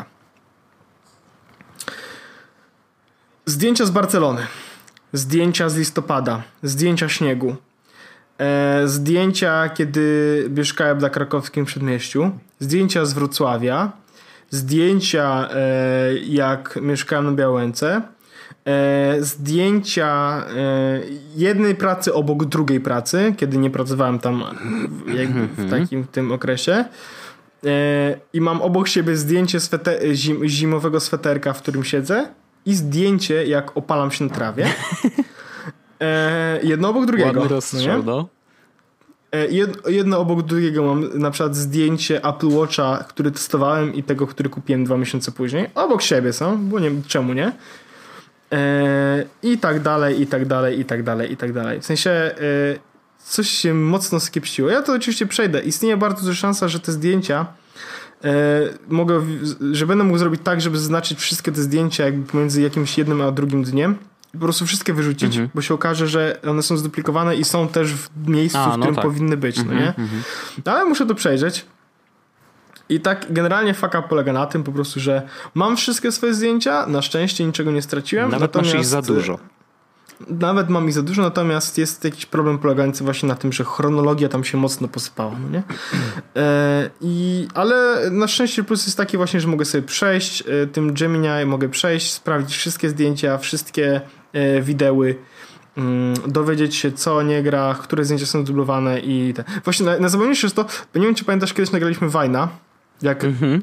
Zdjęcia z Barcelony. Zdjęcia z listopada. Zdjęcia śniegu. E, zdjęcia, kiedy mieszkałem na krakowskim przedmieściu. Zdjęcia z Wrocławia. zdjęcia e, jak mieszkałem na Białęce, e, zdjęcia e, jednej pracy obok drugiej pracy, kiedy nie pracowałem tam jakby w takim tym okresie. E, I mam obok siebie zdjęcie swete- zim- zimowego sweterka, w którym siedzę i zdjęcie jak opalam się na trawie. E, jedno obok drugiego. Ładny rozstrzał, no. Jedno obok drugiego mam na przykład zdjęcie Apple Watcha, który testowałem i tego, który kupiłem dwa miesiące później. Obok siebie są, bo nie wiem czemu nie. Eee, I tak dalej, i tak dalej, i tak dalej, i tak dalej. W sensie e, coś się mocno skiepściło. Ja to oczywiście przejdę. Istnieje bardzo duża szansa, że te zdjęcia e, mogę, że będę mógł zrobić tak, żeby zaznaczyć wszystkie te zdjęcia jakby pomiędzy jakimś jednym a drugim dniem. Po prostu wszystkie wyrzucić, mhm. bo się okaże, że one są zduplikowane i są też w miejscu, a, w którym no tak. powinny być, mhm, no nie? Mhm. Ale muszę to przejrzeć. I tak generalnie fuck up polega na tym po prostu, że mam wszystkie swoje zdjęcia, na szczęście niczego nie straciłem. Nawet masz ich za dużo. Nawet mam ich za dużo, natomiast jest jakiś problem polegający właśnie na tym, że chronologia tam się mocno posypała, no nie? E, i, ale na szczęście plus jest taki właśnie, że mogę sobie przejść e, tym Gemini, mogę przejść, sprawdzić wszystkie zdjęcia, wszystkie e, wideły, mm, dowiedzieć się co nie gra, które zdjęcia są dublowane i te. Właśnie na, na zabawniejsze jest to, bo nie wiem czy pamiętasz, kiedyś nagraliśmy Vine'a, jak mhm.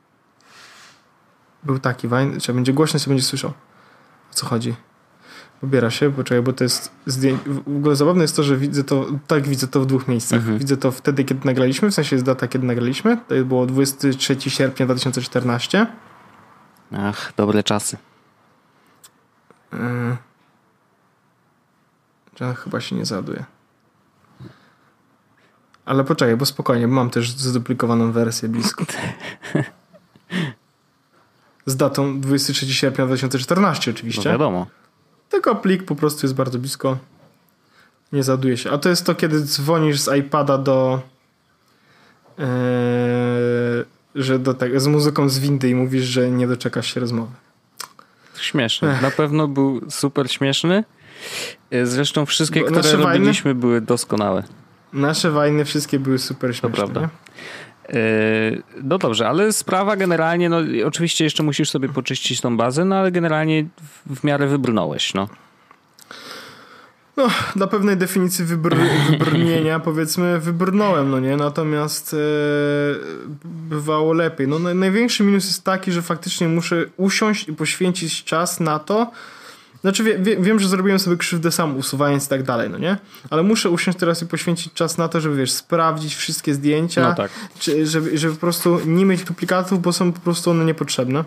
był taki Vine, czy będzie głośno, się będzie słyszał o co chodzi. Pobiera się, poczekaj, bo to jest zdjęcie. W ogóle zabawne jest to, że widzę to, tak widzę to w dwóch miejscach. Mhm. Widzę to wtedy, kiedy nagraliśmy, w sensie jest data, kiedy nagraliśmy. To było dwudziestego trzeciego sierpnia dwa tysiące czternastego. Ach, dobre czasy. Yy. Chyba się nie załaduje. Ale poczekaj, bo spokojnie, bo mam też zduplikowaną wersję blisko. Z datą dwudziestego trzeciego sierpnia dwa tysiące czternastego oczywiście. No wiadomo. Tylko plik po prostu jest bardzo blisko. Nie załaduje się. A to jest to, kiedy dzwonisz z iPada do yy, że do tego, z muzyką z windy i mówisz, że nie doczekasz się rozmowy. Śmieszny. Ech. Na pewno był super śmieszny. Zresztą wszystkie, które nasze robiliśmy wajny, były doskonałe. Nasze wajny wszystkie były super śmieszne. To prawda. No dobrze, ale sprawa generalnie, no oczywiście jeszcze musisz sobie poczyścić tą bazę, no ale generalnie w miarę wybrnąłeś, no. No, dla pewnej definicji wybr wybrnienia powiedzmy wybrnąłem, no nie? Natomiast e, bywało lepiej. No największy minus jest taki, że faktycznie muszę usiąść i poświęcić czas na to. Znaczy wie, wie, wiem, że zrobiłem sobie krzywdę sam usuwając i tak dalej, no nie? Ale muszę usiąść teraz i poświęcić czas na to, żeby wiesz, sprawdzić wszystkie zdjęcia, no tak. czy, żeby, żeby po prostu nie mieć duplikatów, bo są po prostu one niepotrzebne.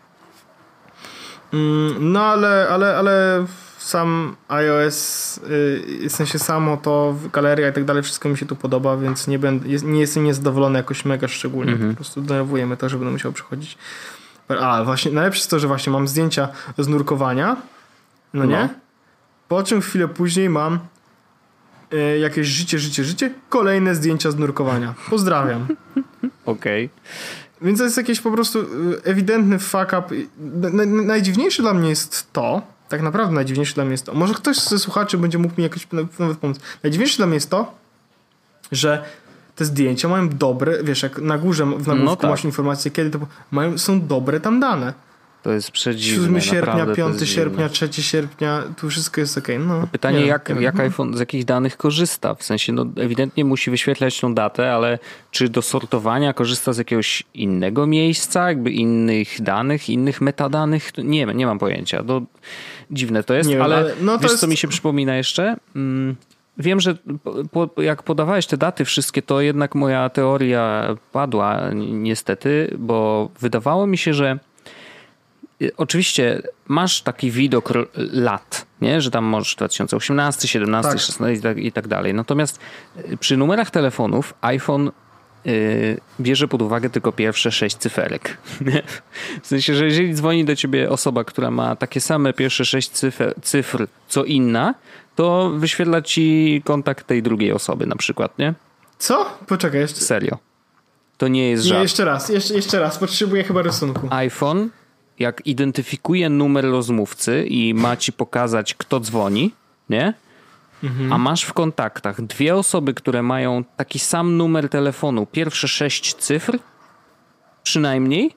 No ale, ale, ale sam iOS, w sensie samo to, galeria i tak dalej, wszystko mi się tu podoba, więc nie, będę, nie jestem niezadowolony jakoś mega szczególnie. Mhm. Po prostu denerwuje mnie to, że będę musiał przychodzić. A, właśnie, najlepsze jest to, że właśnie mam zdjęcia z nurkowania, no nie? No. Po czym chwilę później mam y, jakieś życie, życie, życie, kolejne zdjęcia z nurkowania. Pozdrawiam. Okej. Okay. Więc to jest jakiś po prostu ewidentny fuck up. Na, na, najdziwniejsze dla mnie jest to, tak naprawdę najdziwniejsze dla mnie jest to, może ktoś ze słuchaczy będzie mógł mi jakoś nawet pomóc. Najdziwniejsze dla mnie jest to, że te zdjęcia mają dobre, wiesz, jak na górze w nagłówku no tak. masz informacje, kiedy to mają, są dobre tam dane. To jest przedziwne. siódmego sierpnia, piątego sierpnia, trzeciego sierpnia, tu wszystko jest okej. Okay. No, pytanie, jak, jak iPhone z jakich danych korzysta? W sensie, no ewidentnie musi wyświetlać tą datę, ale czy do sortowania korzysta z jakiegoś innego miejsca, jakby innych danych, innych metadanych? Nie, nie mam pojęcia. To dziwne to jest, nie ale, ale no to wiesz, jest... co mi się przypomina jeszcze? Hmm. Wiem, że po, jak podawałeś te daty wszystkie, to jednak moja teoria padła niestety, bo wydawało mi się, że oczywiście masz taki widok lat, nie? Że tam możesz dwa tysiące osiemnasty, siedemnasty, tak. szesnasty i tak, i tak dalej. Natomiast przy numerach telefonów iPhone yy, bierze pod uwagę tylko pierwsze sześć cyferek. W sensie, że jeżeli dzwoni do ciebie osoba, która ma takie same pierwsze sześć cyfr, cyfr co inna, to wyświetla ci kontakt tej drugiej osoby na przykład, nie? Co? Poczekaj jeszcze. Serio. To nie jest żart. Nie, jeszcze raz, jeszcze, jeszcze raz. Potrzebuję chyba rysunku. iPhone, jak identyfikuje numer rozmówcy i ma ci pokazać, kto dzwoni, nie? Mhm. A masz w kontaktach dwie osoby, które mają taki sam numer telefonu, pierwsze sześć cyfr, przynajmniej,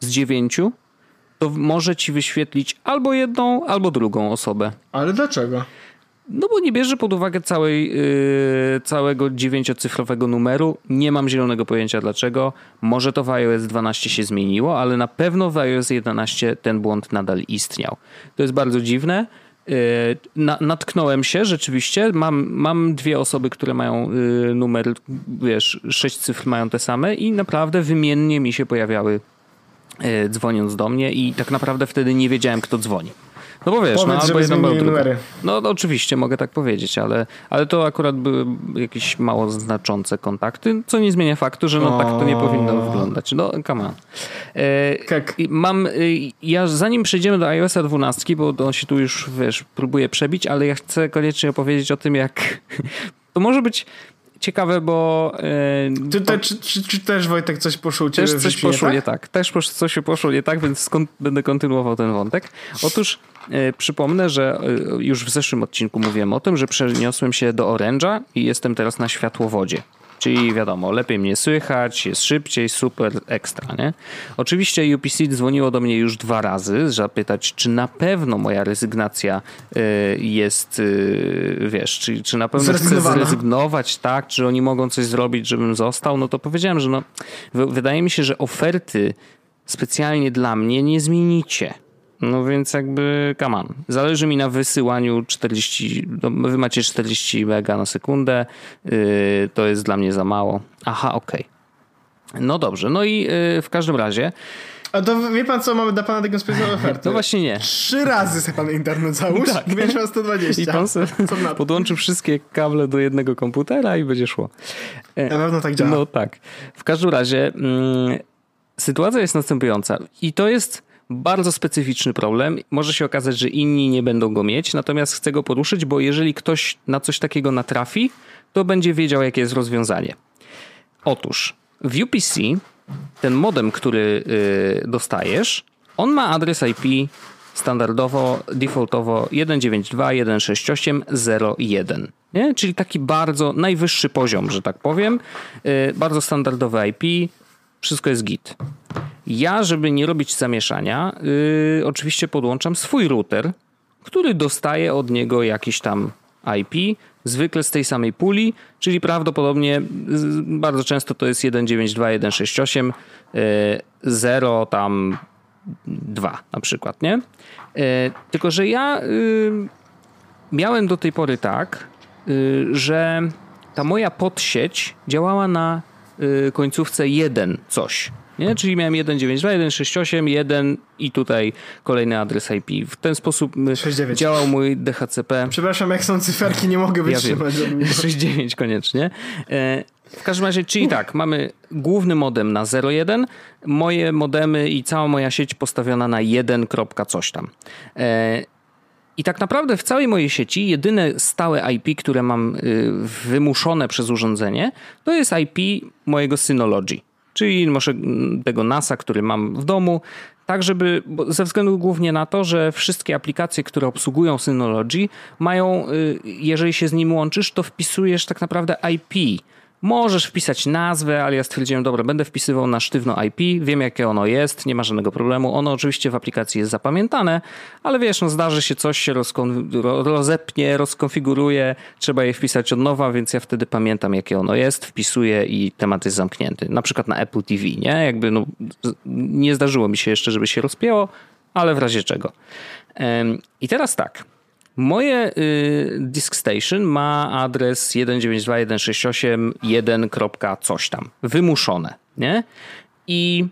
z dziewięciu, to może ci wyświetlić albo jedną, albo drugą osobę. Ale dlaczego? No bo nie bierze pod uwagę całej, yy, całego dziewięciocyfrowego numeru. Nie mam zielonego pojęcia dlaczego. Może to w iOS dwanaście się zmieniło, ale na pewno w iOS jedenaście ten błąd nadal istniał. To jest bardzo dziwne. Yy, na, natknąłem się rzeczywiście. Mam, mam dwie osoby, które mają yy, numer, wiesz, sześć cyfr mają te same i naprawdę wymiennie mi się pojawiały yy, dzwoniąc do mnie i tak naprawdę wtedy nie wiedziałem, kto dzwoni. No bo wiesz, Powiedz, no, albo jedno, albo drugie. No, no oczywiście, mogę tak powiedzieć, ale, ale to akurat były jakieś mało znaczące kontakty, co nie zmienia faktu, że no o... tak to nie powinno wyglądać. No, come on. E, tak. Mam, ja zanim przejdziemy do iOS-a dwanaście, bo on się tu już, wiesz, próbuje przebić, ale ja chcę koniecznie opowiedzieć o tym, jak to może być ciekawe, bo... Yy, ty, te, czy, czy, czy też, Wojtek, coś poszło u ciebie Też coś poszło nie tak? nie tak. Też coś poszło nie tak, więc skąd będę kontynuował ten wątek. Otóż yy, przypomnę, że yy, już w zeszłym odcinku mówiłem o tym, że przeniosłem się do Orange'a i jestem teraz na światłowodzie. Czyli wiadomo, lepiej mnie słychać, jest szybciej, super, ekstra, nie? Oczywiście U P C dzwoniło do mnie już dwa razy, zapytać, czy na pewno moja rezygnacja y, jest, y, wiesz, czy, czy na pewno chcę zrezygnować, tak? Czy oni mogą coś zrobić, żebym został? No to powiedziałem, że no, w, wydaje mi się, że oferty specjalnie dla mnie nie zmienicie. No więc jakby, come on. Zależy mi na wysyłaniu czterdzieści, no wy macie czterdzieści mega na sekundę, yy, to jest dla mnie za mało. Aha, okej. Okay. No dobrze, no i yy, w każdym razie... A to wie pan co, mamy dla pana taką specjalną ofertę. No właśnie nie. Trzy razy sobie pan internet załóż, tak. I będziesz miał sto dwadzieścia. I pan sobie podłączy wszystkie kable do jednego komputera i będzie szło. Na pewno tak działa. No tak. W każdym razie yy, sytuacja jest następująca i to jest... bardzo specyficzny problem. Może się okazać, że inni nie będą go mieć, natomiast chcę go poruszyć, bo jeżeli ktoś na coś takiego natrafi, to będzie wiedział, jakie jest rozwiązanie. Otóż w U P C ten modem, który yy, dostajesz, on ma adres I P standardowo, defaultowo jeden dziewięć dwa jeden sześć osiem zero jeden. Nie? Czyli taki bardzo najwyższy poziom, że tak powiem. Yy, bardzo standardowe I P. Wszystko jest git. Ja, żeby nie robić zamieszania, yy, oczywiście podłączam swój router, który dostaje od niego jakiś tam I P, zwykle z tej samej puli, czyli prawdopodobnie z, bardzo często to jest jeden dziewięć dwa jeden sześć osiem zero tam dwa na przykład, nie? Yy, tylko, że ja yy, miałem do tej pory tak, yy, że ta moja podsieć działała na yy, końcówce jeden coś. Nie? Czyli miałem jeden dziewięć dwa jeden sześć osiem jeden i tutaj kolejny adres I P. W ten sposób sześć dziewięć działał mój D H C P. Przepraszam, jak są cyferki, nie mogę wytrzymać. Ja sześć dziewięć koniecznie. W każdym razie, czyli tak, mamy główny modem na zero jeden, moje modemy i cała moja sieć postawiona na jeden coś tam. I tak naprawdę w całej mojej sieci jedyne stałe I P, które mam wymuszone przez urządzenie, to jest I P mojego Synology. Czyli może tego NASA, który mam w domu, tak żeby, bo ze względu głównie na to, że wszystkie aplikacje, które obsługują Synology mają, jeżeli się z nim łączysz, to wpisujesz tak naprawdę I P. Możesz wpisać nazwę, ale ja stwierdziłem, dobra, będę wpisywał na sztywno I P, wiem jakie ono jest, nie ma żadnego problemu. Ono oczywiście w aplikacji jest zapamiętane, ale wiesz, no zdarzy się coś, się rozkon- rozepnie, rozkonfiguruje, trzeba je wpisać od nowa, więc ja wtedy pamiętam jakie ono jest, wpisuję i temat jest zamknięty. Na przykład na Apple T V, nie? Jakby no, nie zdarzyło mi się jeszcze, żeby się rozpięło, ale w razie czego. I teraz tak. Moje y, Disk Station ma adres jeden dziewięć dwa jeden sześć osiem jeden coś tam. Wymuszone, nie? I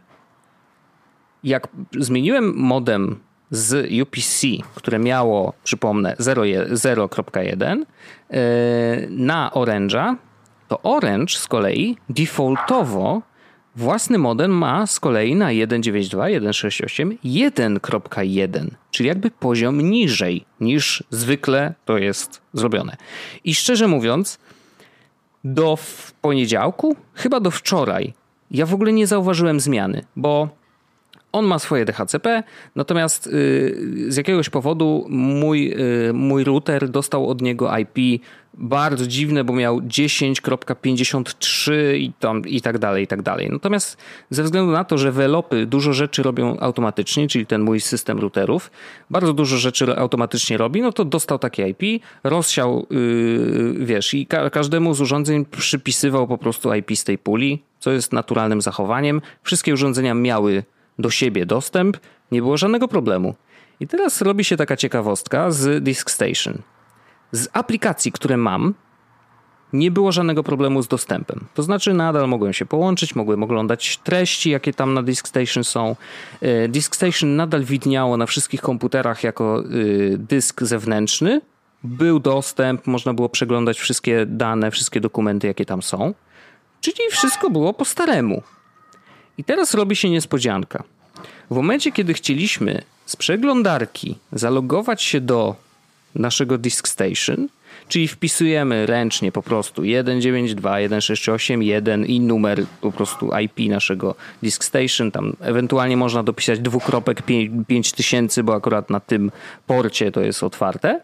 jak zmieniłem modem z U P C, które miało, przypomnę, zero jeden y, na Orange'a, to Orange z kolei defaultowo własny modem ma z kolei na jeden dziewięć dwa jeden sześć osiem jeden jeden, czyli jakby poziom niżej niż zwykle to jest zrobione. I szczerze mówiąc, do poniedziałku, chyba do wczoraj, ja w ogóle nie zauważyłem zmiany, bo On ma swoje D H C P, natomiast z jakiegoś powodu mój, mój router dostał od niego I P bardzo dziwne, bo miał dziesięć kropka pięćdziesiąt trzy i, tam, i tak dalej, i tak dalej. Natomiast ze względu na to, że Velopy dużo rzeczy robią automatycznie, czyli ten mój system routerów, bardzo dużo rzeczy automatycznie robi, no to dostał takie I P, rozsiał, yy, wiesz, i ka- każdemu z urządzeń przypisywał po prostu I P z tej puli, co jest naturalnym zachowaniem. Wszystkie urządzenia miały do siebie dostęp, nie było żadnego problemu. I teraz robi się taka ciekawostka z DiskStation. Z aplikacji, które mam, nie było żadnego problemu z dostępem. To znaczy nadal mogłem się połączyć, mogłem oglądać treści, jakie tam na DiskStation są. DiskStation nadal widniało na wszystkich komputerach jako dysk zewnętrzny. Był dostęp, można było przeglądać wszystkie dane, wszystkie dokumenty, jakie tam są. Czyli wszystko było po staremu. I teraz robi się niespodzianka. W momencie, kiedy chcieliśmy z przeglądarki zalogować się do naszego DiskStation, czyli wpisujemy ręcznie po prostu jeden dziewięć dwa jeden sześć osiem jeden i numer po prostu I P naszego DiskStation, tam ewentualnie można dopisać dwukropek pięć tysięcy, bo akurat na tym porcie to jest otwarte,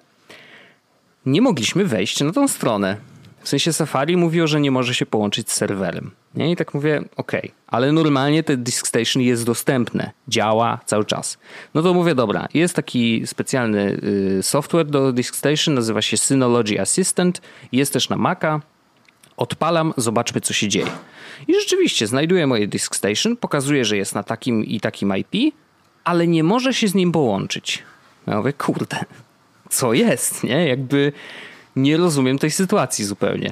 nie mogliśmy wejść na tą stronę. W sensie Safari mówiło, że nie może się połączyć z serwerem. Nie? I tak mówię, okej, okay, ale normalnie te DiskStation jest dostępne, działa cały czas. No to mówię, dobra, jest taki specjalny y, software do DiskStation, nazywa się Synology Assistant, jest też na Maca, odpalam, zobaczmy co się dzieje. I rzeczywiście znajduję moje DiskStation, pokazuje, że jest na takim i takim I P, ale nie może się z nim połączyć. Ja mówię, kurde, co jest, nie? Jakby nie rozumiem tej sytuacji zupełnie.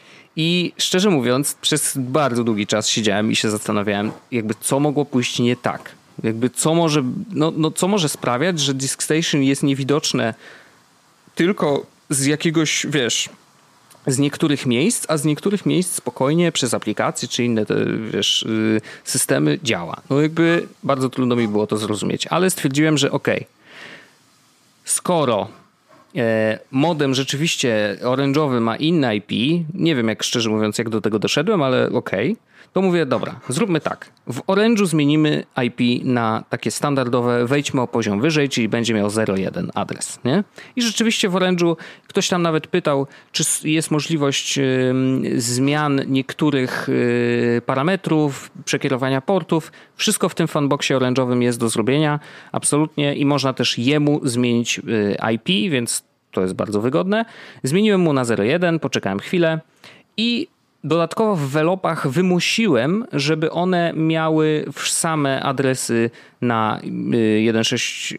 I szczerze mówiąc, przez bardzo długi czas siedziałem i się zastanawiałem, jakby co mogło pójść nie tak. Jakby co może, no, no co może sprawiać, że DiskStation jest niewidoczne tylko z jakiegoś, wiesz, z niektórych miejsc, a z niektórych miejsc spokojnie przez aplikacje czy inne te, wiesz, systemy działa. No jakby bardzo trudno mi było to zrozumieć, ale stwierdziłem, że okej, okay, skoro modem rzeczywiście oranżowy ma inny I P, nie wiem jak szczerze mówiąc jak do tego doszedłem, ale okej, okay. To mówię, dobra, zróbmy tak. W Orange'u zmienimy I P na takie standardowe, wejdźmy o poziom wyżej, czyli będzie miał zero jeden adres, nie? I rzeczywiście w Orange'u ktoś tam nawet pytał, czy jest możliwość y, zmian niektórych y, parametrów, przekierowania portów. Wszystko w tym fanboxie oranżowym jest do zrobienia, absolutnie, i można też jemu zmienić y, I P, więc to jest bardzo wygodne. Zmieniłem mu na zero jeden, poczekałem chwilę i dodatkowo w Velopach wymusiłem, żeby one miały same adresy na jeden sześć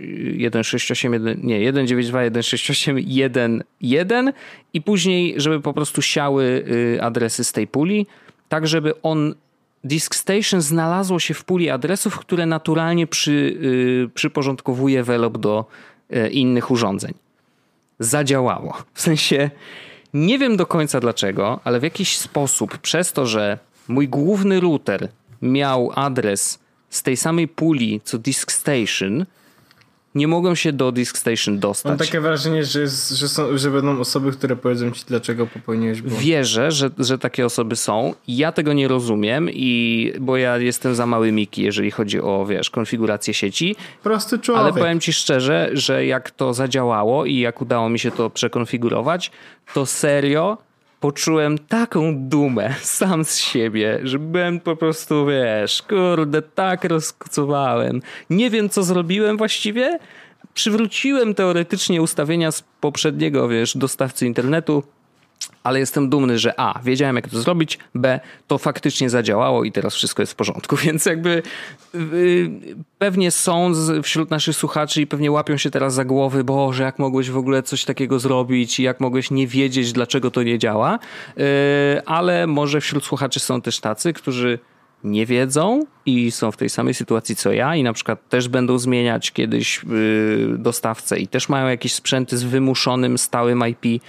osiem jeden, nie, jeden dziewięć dwa jeden sześć osiem jeden jeden i później, żeby po prostu siały adresy z tej puli, tak żeby on DiskStation znalazło się w puli adresów, które naturalnie przy, przyporządkowuje Velop do innych urządzeń. Zadziałało. W sensie nie wiem do końca dlaczego, ale w jakiś sposób przez to, że mój główny router miał adres z tej samej puli co DiskStation, nie mogłem się do DiskStation dostać. Mam takie wrażenie, że, jest, że, są, że będą osoby, które powiedzą ci, dlaczego popełniłeś błąd. Wierzę, że, że takie osoby są. Ja tego nie rozumiem, i bo ja jestem za mały Miki, jeżeli chodzi o, wiesz, konfigurację sieci. Prosty człowiek. Ale powiem ci szczerze, że jak to zadziałało i jak udało mi się to przekonfigurować, to serio poczułem taką dumę sam z siebie, że byłem po prostu, wiesz, kurde, tak rozkucowałem. Nie wiem, co zrobiłem właściwie. Przywróciłem teoretycznie ustawienia z poprzedniego, wiesz, dostawcy internetu, ale jestem dumny, że a, wiedziałem jak to zrobić, b, to faktycznie zadziałało i teraz wszystko jest w porządku, więc jakby yy, pewnie są z, wśród naszych słuchaczy i pewnie łapią się teraz za głowy, Boże, jak mogłeś w ogóle coś takiego zrobić i jak mogłeś nie wiedzieć, dlaczego to nie działa, yy, ale może wśród słuchaczy są też tacy, którzy nie wiedzą i są w tej samej sytuacji co ja i na przykład też będą zmieniać kiedyś yy, dostawcę i też mają jakieś sprzęty z wymuszonym stałym I P, yy,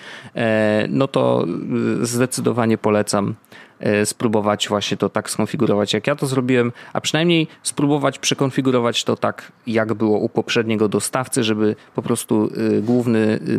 no to yy, zdecydowanie polecam yy, spróbować właśnie to tak skonfigurować, jak ja to zrobiłem, a przynajmniej spróbować przekonfigurować to tak, jak było u poprzedniego dostawcy, żeby po prostu yy, główny, yy,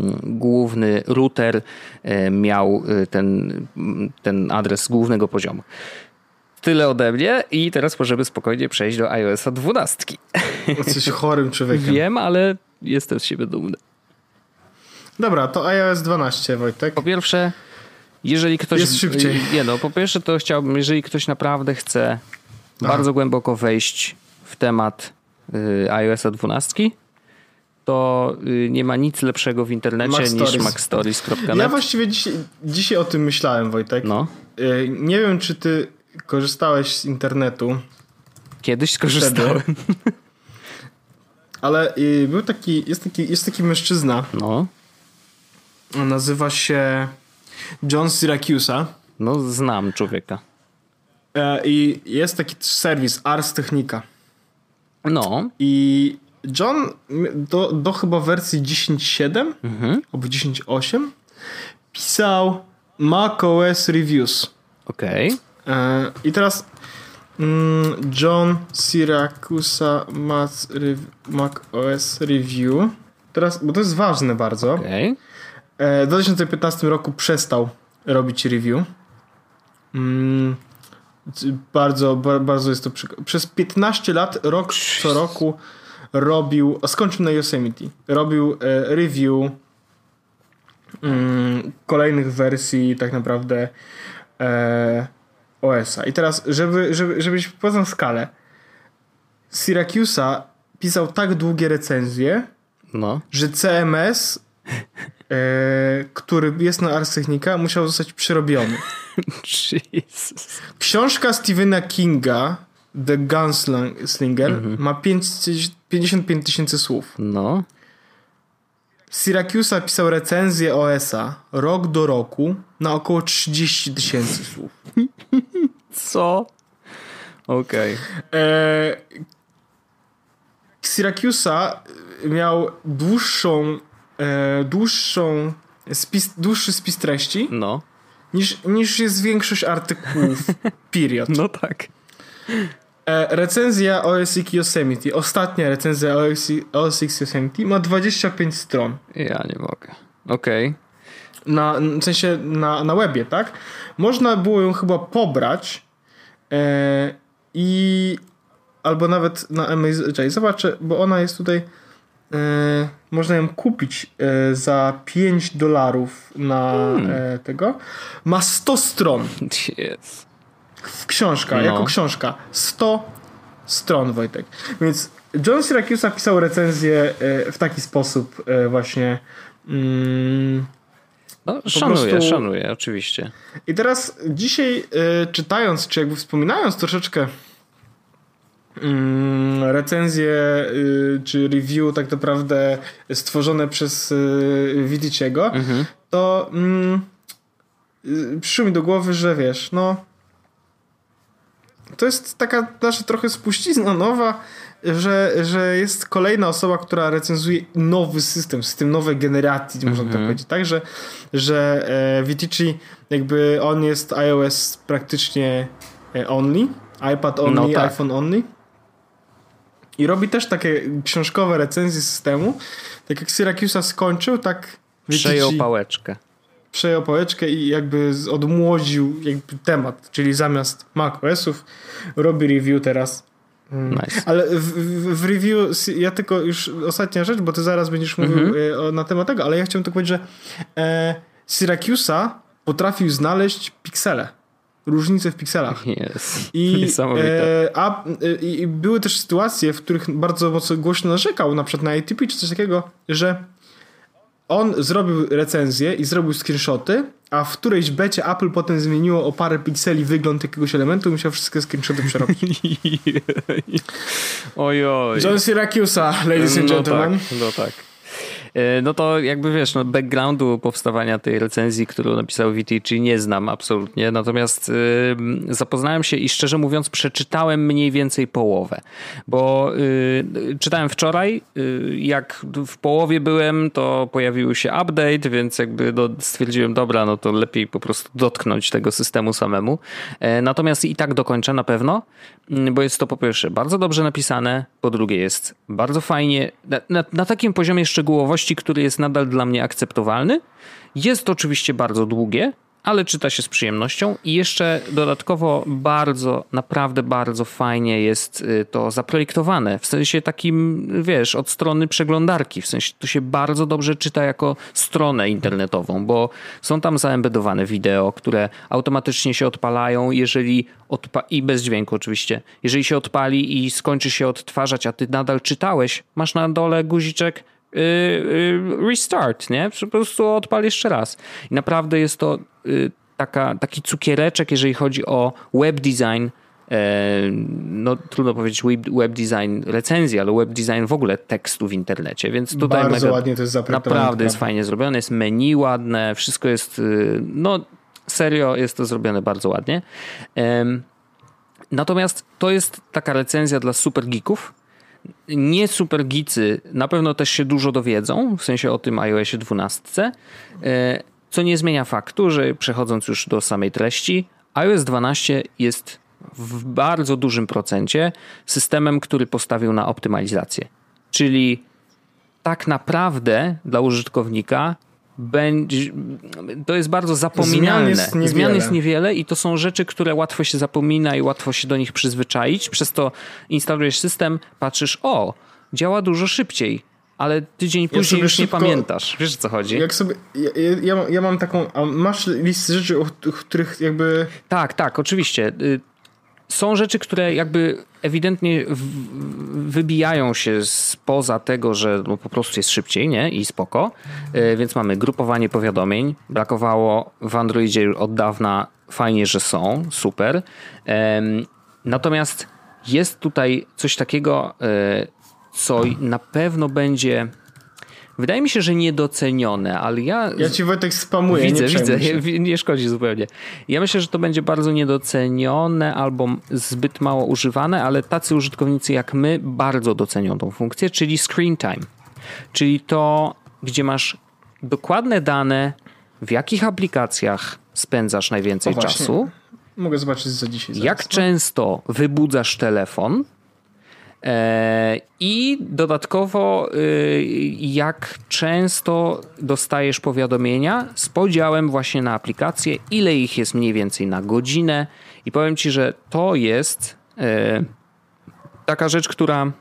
główny router yy, miał yy, ten, ten adres z głównego poziomu. tyle ode mnie i teraz możemy spokojnie przejść do iOS-a dwunastki. Jesteś chorym człowiekiem. Wiem, ale jestem z siebie dumny. Dobra, to iOS dwanaście, Wojtek. Po pierwsze, jeżeli ktoś... Jest szybciej. Nie no, po pierwsze to chciałbym, jeżeli ktoś naprawdę chce Aha. bardzo głęboko wejść w temat y, iOS-a dwunastki, to y, nie ma nic lepszego w internecie Mac niż mac stories kropka net. Ja właściwie dzisiaj, dzisiaj o tym myślałem, Wojtek. No. Y, nie wiem, czy ty korzystałeś z internetu. Kiedyś skorzystałem. Wtedy, ale y, był taki jest, taki, jest taki mężczyzna. No. Nazywa się John Siracusa. No, znam człowieka. E, I jest taki serwis Ars Technica. No. I John do, do chyba wersji dziesięć siedem mhm. albo dziesięć osiem pisał macOS Reviews. Okej. Okay. E, I teraz mm, John Siracusa Mac, macOS Review. Teraz, bo to jest ważne bardzo. Okej. Okay. W dwa tysiące piętnastym roku przestał robić review. Mm, bardzo, bardzo jest to... Przy... Przez piętnaście lat, rok co roku robił... Skończył na Yosemite. Robił e, review mm, kolejnych wersji tak naprawdę e, O S-a. I teraz, żeby, żeby, żebyś poznał skalę, Siracusa pisał tak długie recenzje, no. że C M S... E, który jest na Ars Technica, musiał zostać przerobiony. Jesus. Książka Stephena Kinga The Gunslinger mhm. ma pięćdziesiąt pięć tysięcy słów. No. Siracusa pisał recenzję O S-a rok do roku na około trzydzieści tysięcy słów. Co? Okej. Okay. E, Siracusa miał dłuższą E, dłuższą spis, dłuższy spis treści no. niż, niż jest większość artykułów period. No tak. E, recenzja O S X Yosemite, ostatnia recenzja O S X Yosemite ma dwadzieścia pięć stron. Ja nie mogę. Okej. Okay. Na, w sensie na, na webie, tak? Można było ją chyba pobrać e, i albo nawet na Amazon. Czekaj, zobaczę, bo ona jest tutaj. E, można ją kupić e, za pięć dolarów na hmm. e, tego. Ma sto stron. Yes. Książka, no. jako książka. sto stron, Wojtek. Więc John Siracusa pisał recenzję e, w taki sposób e, właśnie. Mm, no, szanuję, prostu... szanuję, oczywiście. I teraz dzisiaj e, czytając, czy jakby wspominając troszeczkę recenzje czy review tak naprawdę stworzone przez Viticiego, mhm. to mm, przyszło mi do głowy, że wiesz, no to jest taka nasza trochę spuścizna nowa, że, że jest kolejna osoba, która recenzuje nowy system, system nowej generacji, mhm. można tak powiedzieć, tak, że, że e, Vitici jakby on jest iOS praktycznie only, iPad only, no tak. iPhone only. I robi też takie książkowe recenzje systemu. Tak jak Siracusa skończył, tak przejął pałeczkę. Przejął pałeczkę i jakby odmłodził jakby temat. Czyli zamiast macOSów robi review teraz. Nice. Ale w, w, w review ja tylko już ostatnia rzecz, bo ty zaraz będziesz mówił mm-hmm. na temat tego, ale ja chciałem tylko powiedzieć, że e, Siracusa potrafił znaleźć piksele. Różnice w pikselach. Yes. I, e, a, e, I były też sytuacje, w których bardzo mocno głośno narzekał, na przykład na A T P czy coś takiego, że on zrobił recenzję i zrobił screenshoty, a w którejś becie Apple potem zmieniło o parę pikseli wygląd jakiegoś elementu i musiał wszystkie screenshoty przerobić. Ojoj. John Siracusa, ladies and no gentlemen. Tak, no tak. No to jakby wiesz, no backgroundu powstawania tej recenzji, którą napisał Vitici, nie znam absolutnie, natomiast yy, zapoznałem się i szczerze mówiąc przeczytałem mniej więcej połowę, bo yy, czytałem wczoraj, yy, jak w połowie byłem, to pojawił się update, więc jakby do, stwierdziłem, dobra, no to lepiej po prostu dotknąć tego systemu samemu, yy, natomiast i tak dokończę na pewno, yy, bo jest to po pierwsze bardzo dobrze napisane, po drugie jest bardzo fajnie, na, na, na takim poziomie szczegółowości, który jest nadal dla mnie akceptowalny. Jest oczywiście bardzo długie, ale czyta się z przyjemnością i jeszcze dodatkowo bardzo, naprawdę bardzo fajnie jest to zaprojektowane, w sensie takim, wiesz, od strony przeglądarki, w sensie to się bardzo dobrze czyta jako stronę internetową, bo są tam zaembedowane wideo, które automatycznie się odpalają, jeżeli odpa- i bez dźwięku oczywiście, jeżeli się odpali i skończy się odtwarzać, a ty nadal czytałeś, masz na dole guziczek Yy, yy, restart, nie? Po prostu odpal jeszcze raz. I naprawdę jest to yy, taka, taki cukiereczek, jeżeli chodzi o web design. Yy, no trudno powiedzieć web, web design recenzji, ale web design w ogóle tekstu w internecie, więc tutaj bardzo mega, ładnie to jest zaprojektowane. naprawdę jest fajnie zrobione, jest menu ładne, wszystko jest yy, no serio jest to zrobione bardzo ładnie. Yy, natomiast to jest taka recenzja dla super geeków. Nie super geecy na pewno też się dużo dowiedzą, w sensie o tym iOSie dwanaście, co nie zmienia faktu, że przechodząc już do samej treści, iOS dwanaście jest w bardzo dużym procencie systemem, który postawił na optymalizację. Czyli tak naprawdę dla użytkownika będzie, to jest bardzo zapominalne. Zmian jest niewiele. Zmian jest niewiele i to są rzeczy, które łatwo się zapomina i łatwo się do nich przyzwyczaić. Przez to instalujesz system, patrzysz, o, działa dużo szybciej, ale tydzień ja później już szybko, nie pamiętasz. Wiesz, o co chodzi? Jak sobie, ja, ja, ja mam taką, a masz listę rzeczy, o których jakby... Tak, tak, oczywiście. Są rzeczy, które jakby ewidentnie w, wybijają się spoza tego, że no po prostu jest szybciej, nie? I spoko. Yy, więc mamy grupowanie powiadomień. Brakowało w Androidzie od dawna. Fajnie, że są. Super. Yy, natomiast jest tutaj coś takiego, yy, co na pewno będzie... Wydaje mi się, że niedocenione, ale ja... Ja ci Wojtek spamuję, widzę, nie widzę, nie, nie szkodzi zupełnie. Ja myślę, że to będzie bardzo niedocenione albo zbyt mało używane, ale tacy użytkownicy jak my bardzo docenią tą funkcję, czyli screen time. Czyli to, gdzie masz dokładne dane, w jakich aplikacjach spędzasz najwięcej o, czasu. Mogę zobaczyć za dzisiaj. Zaraz, jak no? często wybudzasz telefon. I dodatkowo jak często dostajesz powiadomienia z podziałem właśnie na aplikacje, ile ich jest mniej więcej na godzinę i powiem ci, że to jest taka rzecz, która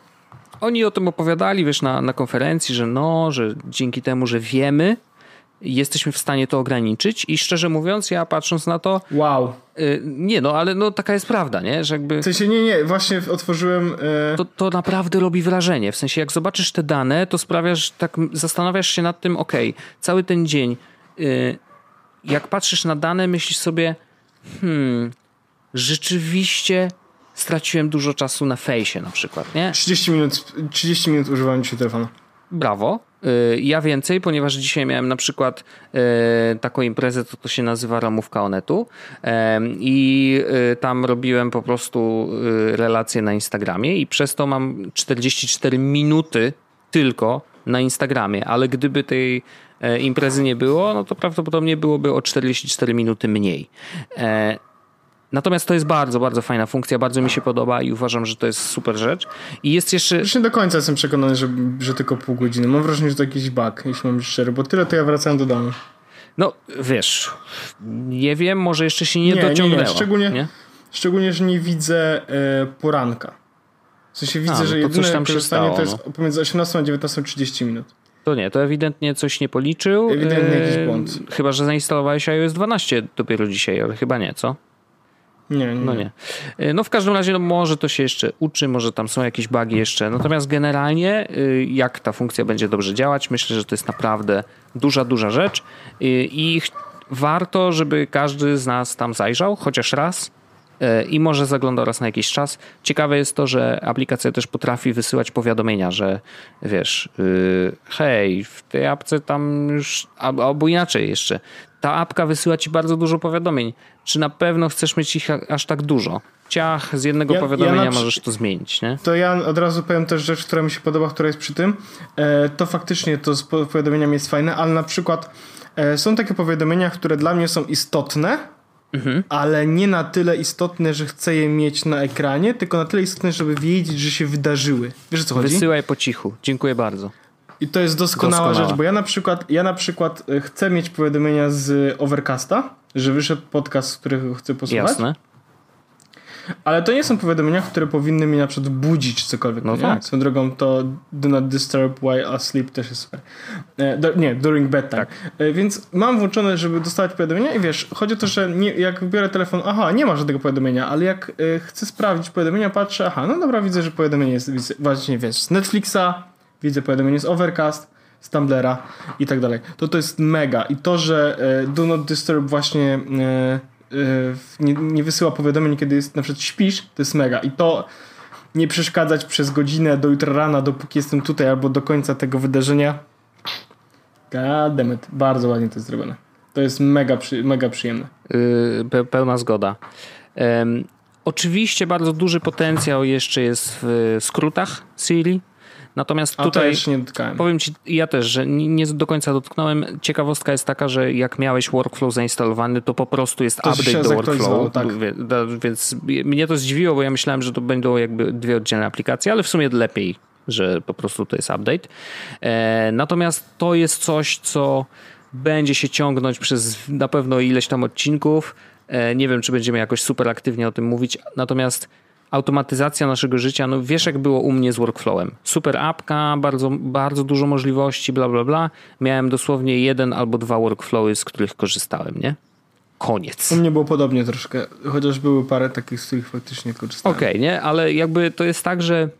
oni o tym opowiadali, wiesz, na, na konferencji, że no, że dzięki temu, że wiemy, jesteśmy w stanie to ograniczyć i szczerze mówiąc, ja patrząc na to... Wow. Y, nie, no ale no, taka jest prawda, nie? Że jakby... W sensie nie, nie, właśnie otworzyłem... Y... To, to naprawdę robi wrażenie. W sensie jak zobaczysz te dane, to sprawiasz, tak zastanawiasz się nad tym, okej, okay, cały ten dzień, y, jak patrzysz na dane, myślisz sobie, hmm, rzeczywiście straciłem dużo czasu na fejsie na przykład, nie? trzydzieści minut, trzydzieści minut używałem dzisiaj telefonu. Brawo. Ja więcej, ponieważ dzisiaj miałem na przykład e, taką imprezę, to, to się nazywa Ramówka Onetu e, i e, tam robiłem po prostu e, relacje na Instagramie i przez to mam czterdzieści cztery minuty tylko na Instagramie, ale gdyby tej e, imprezy nie było, no to prawdopodobnie byłoby o czterdzieści cztery minuty mniej. E, Natomiast to jest bardzo, bardzo fajna funkcja, bardzo mi się podoba i uważam, że to jest super rzecz. I jest jeszcze... Już nie do końca jestem przekonany, że, że tylko pół godziny. Mam wrażenie, że to jakiś bug, jeśli mam być szczery, bo tyle to ja wracałem do domu. No, wiesz, nie wiem, może jeszcze się nie, nie dociągnęło. Nie, nie. Szczególnie, nie? szczególnie, że nie widzę e, poranka. W sensie widzę, A, no że jedyne korzystanie stało, to jest no. pomiędzy osiemnastą a dziewiętnastą trzydzieści minut. To nie, to ewidentnie coś nie policzył. Ewidentnie e, jakiś błąd. Chyba, że zainstalowałeś iOS dwanaście dopiero dzisiaj, ale chyba nie, co? Nie, nie. No nie. No w każdym razie no może to się jeszcze uczy, może tam są jakieś bugi jeszcze. Natomiast generalnie jak ta funkcja będzie dobrze działać, myślę, że to jest naprawdę duża, duża rzecz i warto, żeby każdy z nas tam zajrzał chociaż raz i może zaglądał raz na jakiś czas. Ciekawe jest to, że aplikacja też potrafi wysyłać powiadomienia, że wiesz, yy, hej, w tej apce tam już, albo inaczej jeszcze, ta apka wysyła ci bardzo dużo powiadomień. Czy na pewno chcesz mieć ich aż tak dużo? Ciach, z jednego ja, powiadomienia ja możesz to zmienić, nie? To ja od razu powiem też rzecz, która mi się podoba, która jest przy tym. E, to faktycznie to z powiadomieniami jest fajne, ale na przykład e, są takie powiadomienia, które dla mnie są istotne, Mhm. ale nie na tyle istotne, że chcę je mieć na ekranie, tylko na tyle istotne, żeby wiedzieć, że się wydarzyły. Wiesz, o co chodzi? Wysyłaj po cichu. Dziękuję bardzo. I to jest doskonała, doskonała rzecz, bo ja na przykład ja na przykład chcę mieć powiadomienia z Overcasta że wyszedł podcast, którego chcę posłuchać. Jasne. Ale to nie są powiadomienia, które powinny mi na przykład budzić cokolwiek. No nie? tak. Swoją drogą to Do Not Disturb While Asleep też jest super. E, do, nie, During Bedtime. Tak. E, więc mam włączone, żeby dostawać powiadomienia i wiesz, chodzi o to, że nie, jak biorę telefon, aha, nie ma żadnego powiadomienia, ale jak e, chcę sprawdzić powiadomienia, patrzę, aha, no dobra, widzę, że powiadomienie jest widzę, właśnie, wiesz, z Netflixa, widzę powiadomienie z Overcast, z Tumblera i tak dalej. To to jest mega. I to, że e, Do Not Disturb właśnie e, Nie, nie wysyła powiadomień, kiedy jest, na przykład śpisz, to jest mega. I to nie przeszkadzać przez godzinę do jutra rana, dopóki jestem tutaj, albo do końca tego wydarzenia. God damn it. Bardzo ładnie to jest zrobione. To jest mega, przy, mega przyjemne. Yy, pełna zgoda. Um, oczywiście bardzo duży potencjał jeszcze jest w skrótach Siri. Natomiast A tutaj to jeszcze nie dotknąłem. Powiem ci, ja też, że nie, nie do końca dotknąłem. Ciekawostka jest taka, że jak miałeś workflow zainstalowany, to po prostu jest to update do workflow. Tak. Więc mnie to zdziwiło, bo ja myślałem, że to będą jakby dwie oddzielne aplikacje, ale w sumie lepiej, że po prostu to jest update. E, natomiast to jest coś, co będzie się ciągnąć przez na pewno ileś tam odcinków. E, nie wiem, czy będziemy jakoś super aktywnie o tym mówić. Natomiast automatyzacja naszego życia, no wiesz jak było u mnie z workflowem. Super apka, bardzo, bardzo dużo możliwości, bla, bla, bla. Miałem dosłownie jeden albo dwa workflowy, z których korzystałem, nie? Koniec. U mnie było podobnie troszkę, chociaż były parę takich, z których faktycznie korzystałem. Okej, okay, nie? Ale jakby to jest tak, że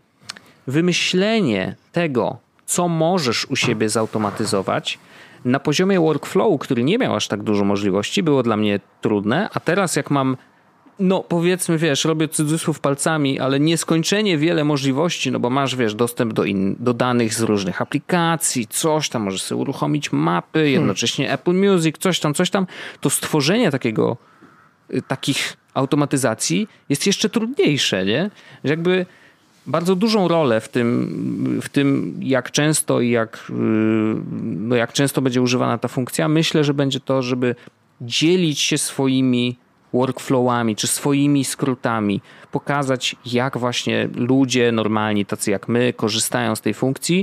wymyślenie tego, co możesz u siebie zautomatyzować na poziomie workflowu, który nie miał aż tak dużo możliwości, było dla mnie trudne, a teraz jak mam no powiedzmy, wiesz, robię cudzysłów palcami, ale nieskończenie wiele możliwości, no bo masz, wiesz, dostęp do, in, do danych z różnych aplikacji, coś tam, możesz sobie uruchomić mapy, jednocześnie hmm. Apple Music, coś tam, coś tam, to stworzenie takiego, takich automatyzacji jest jeszcze trudniejsze, nie? Że jakby bardzo dużą rolę w tym, w tym jak często i jak, no jak często będzie używana ta funkcja, myślę, że będzie to, żeby dzielić się swoimi workflowami, czy swoimi skrótami, pokazać jak właśnie ludzie normalni, tacy jak my, korzystają z tej funkcji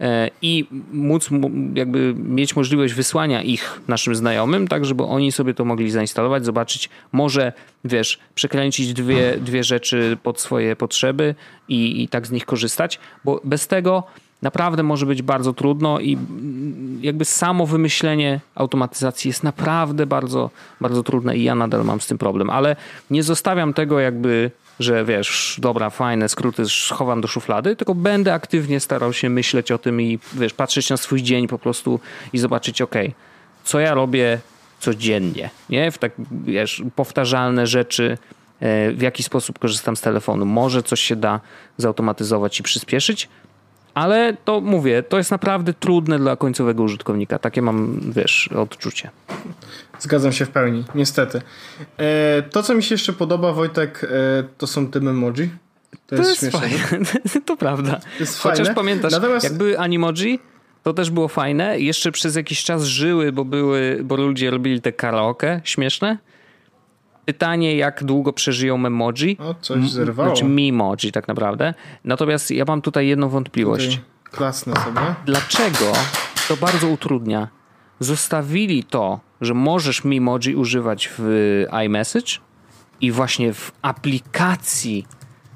i móc jakby mieć możliwość wysłania ich naszym znajomym, tak żeby oni sobie to mogli zainstalować, zobaczyć, może wiesz, przekręcić dwie, dwie rzeczy pod swoje potrzeby i, i tak z nich korzystać, bo bez tego naprawdę może być bardzo trudno i jakby samo wymyślenie automatyzacji jest naprawdę bardzo, bardzo trudne i ja nadal mam z tym problem, ale nie zostawiam tego jakby, że wiesz, dobra, fajne skróty schowam do szuflady, tylko będę aktywnie starał się myśleć o tym i wiesz, patrzeć na swój dzień po prostu i zobaczyć, okej, okay, co ja robię codziennie, nie? W tak, wiesz, powtarzalne rzeczy, w jaki sposób korzystam z telefonu. Może coś się da zautomatyzować i przyspieszyć, ale to mówię, to jest naprawdę trudne dla końcowego użytkownika. Takie mam, wiesz, odczucie. Zgadzam się w pełni, niestety. E, to, co mi się jeszcze podoba, Wojtek, e, to są te emoji. To, to jest, jest śmieszne. To prawda. To jest Chociaż fajne. Pamiętasz, Natomiast... jak były Animoji, to też było fajne. Jeszcze przez jakiś czas żyły, bo były, bo ludzie robili te karaoke śmieszne. Pytanie, jak długo przeżyją memoji. O, coś zerwało. Znaczy memoji tak naprawdę. Natomiast ja mam tutaj jedną wątpliwość. Tutaj klasne sobie. Dlaczego to bardzo utrudnia? Zostawili to, że możesz memoji używać w iMessage i właśnie w aplikacji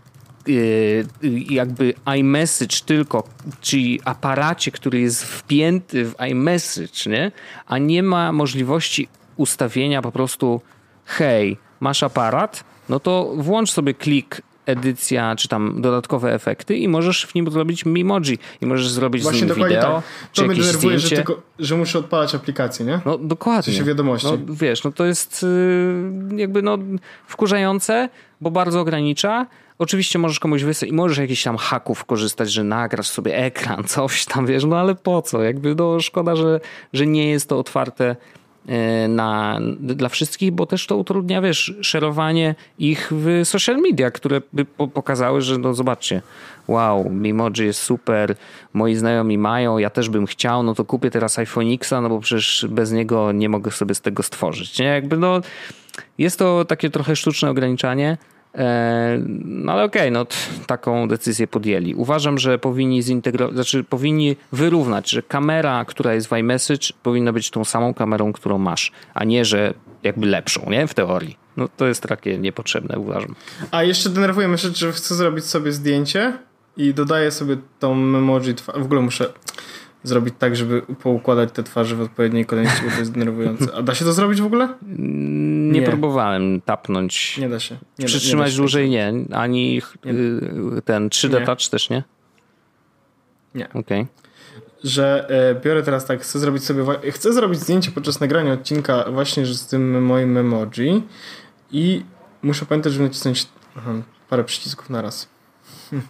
jakby iMessage tylko, czyli aparacie, który jest wpięty w iMessage, nie? A nie ma możliwości ustawienia po prostu hej, masz aparat, no to włącz sobie klik, edycja, czy tam dodatkowe efekty i możesz w nim zrobić memoji i możesz zrobić właśnie z nim wideo, tak. czy to jakieś mnie denerwuje, zdjęcie. Że, tylko, że muszę odpalać aplikację, nie? No dokładnie. W sensie wiadomości. No wiesz, no to jest yy, jakby no wkurzające, bo bardzo ogranicza. Oczywiście możesz komuś wysłać i możesz jakichś tam haków korzystać, że nagrasz sobie ekran, coś tam, wiesz, no ale po co? Jakby no szkoda, że, że nie jest to otwarte na, dla wszystkich, bo też to utrudnia, wiesz, szerowanie ich w social media, które by pokazały, że no zobaczcie, wow, Memoji jest super, moi znajomi mają, ja też bym chciał, no to kupię teraz iPhone X-a, no bo przecież bez niego nie mogę sobie z tego stworzyć, nie? Jakby no jest to takie trochę sztuczne ograniczanie, no ale okej, okay, no t- taką decyzję podjęli. Uważam, że powinni zintegrować, znaczy powinni wyrównać, że kamera, która jest w iMessage, powinna być tą samą kamerą, którą masz, a nie, że jakby lepszą, nie? W teorii. No to jest takie niepotrzebne, uważam. A jeszcze denerwuje mnie rzecz, że chcę zrobić sobie zdjęcie i dodaję sobie tą emoji twa- w ogóle muszę zrobić tak, żeby poukładać te twarze w odpowiedniej kolejności, bo to jest denerwujące. A da się to zrobić w ogóle? Nie, nie. próbowałem tapnąć. Nie da się. Nie Przytrzymać da, nie dłużej nie. Ani nie. ten trzy D nie. Touch też nie? Nie. Okej. Okay. Że e, biorę teraz tak, chcę zrobić sobie chcę zrobić zdjęcie podczas nagrania odcinka właśnie z tym moim emoji i muszę pamiętać, żeby nacisnąć aha, parę przycisków na raz. Hm.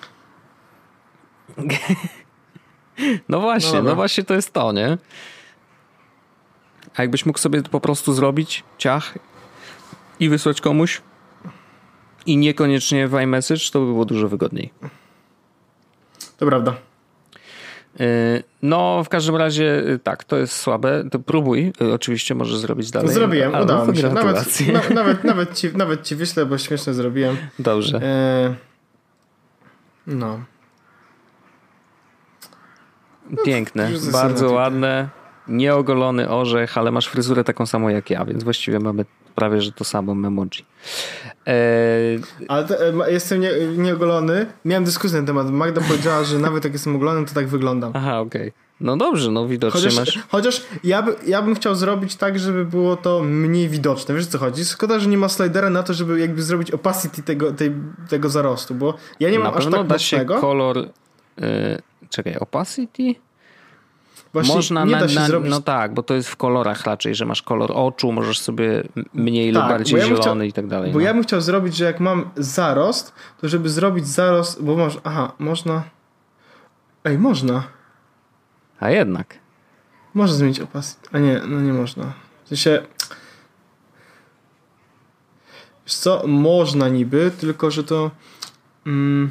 No właśnie, no, no właśnie to jest to, nie? A jakbyś mógł sobie po prostu zrobić ciach i wysłać komuś i niekoniecznie w iMessage, to by było dużo wygodniej. To prawda. No, w każdym razie tak, to jest słabe. To próbuj. Oczywiście możesz zrobić dalej. Zrobiłem, ale udało mi się. Nawet, na, nawet, nawet, ci, nawet ci wyślę, bo śmieszne zrobiłem. Dobrze. E... No. Piękne, no, bardzo ładne. Nieogolony orzech, ale masz fryzurę taką samą jak ja, więc właściwie mamy prawie, że to samo emoji. Eee... Ale to, e, jestem nie, nieogolony. Miałem dyskusję na temat. Magda powiedziała, że nawet jak jestem ogolony, to tak wyglądam. Aha, okej. Okay. No dobrze, no widocznie chociaż, masz... Chociaż ja, by, ja bym chciał zrobić tak, żeby było to mniej widoczne. Wiesz, co chodzi? Szkoda, że nie ma slidera na to, żeby jakby zrobić opacity tego, tej, tego zarostu, bo ja nie mam na aż tak da się mocnego. kolor... Yy, czekaj, opacity? Właśnie można nie na, da się na, zrobić... No tak, bo to jest w kolorach raczej, że masz kolor oczu, możesz sobie mniej tak, lub bardziej ja zielony chciał, i tak dalej. Bo no. ja bym chciał zrobić, że jak mam zarost, to żeby zrobić zarost, bo może, aha, można... Ej, można. A jednak. Można zmienić opacity. A nie, no nie można. W sensie... Wiesz co? Można niby, tylko że to... Mm,